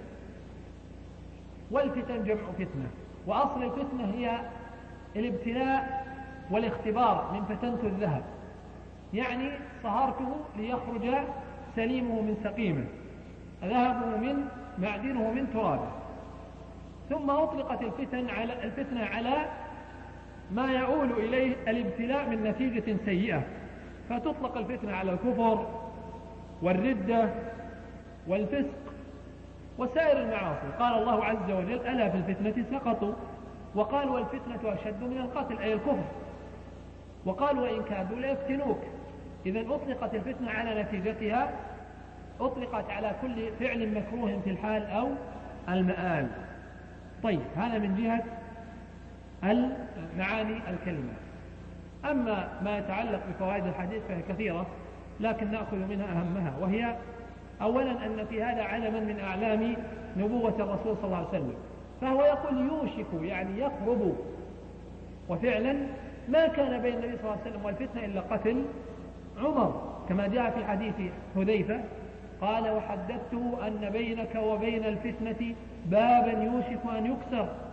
والفتن جمع فتنة، وأصل الفتنة هي الابتلاء والاختبار. من فتنت الذهب يعني صهرته ليخرج سليمه من سقيمه، ذهبه من معدنه من ترابه. ثم أطلقت الفتن على الفتنة على ما يؤول إليه الابتلاء من نتيجة سيئة، فتطلق الفتنة على الكفر والردة والفسق وسائر المعاصي. قال الله عز وجل: ألا في الفتنة سقطوا. وقال: والفتنة أشد من القتل، أي الكفر. وقال: وإن كادوا ليفتنوك. إذن أطلقت الفتنة على نتيجتها، أطلقت على كل فعل مكروه في الحال أو المآل. طيب، هذا من جهة المعاني الكلمة. أما ما يتعلق بفوائد الحديث فهي كثيرة، لكن نأخذ منها أهمها، وهي أولا أن في هذا علما من أعلام نبوة الرسول صلى الله عليه وسلم. فهو يقول يوشك يعني يقرب، وفعلا ما كان بين النبي صلى الله عليه وسلم والفتنة إلا قتل عمر، كما جاء في حديث حذيفة قال: وحدثته أن بينك وبين الفتنة بابا يوشك أن يكسر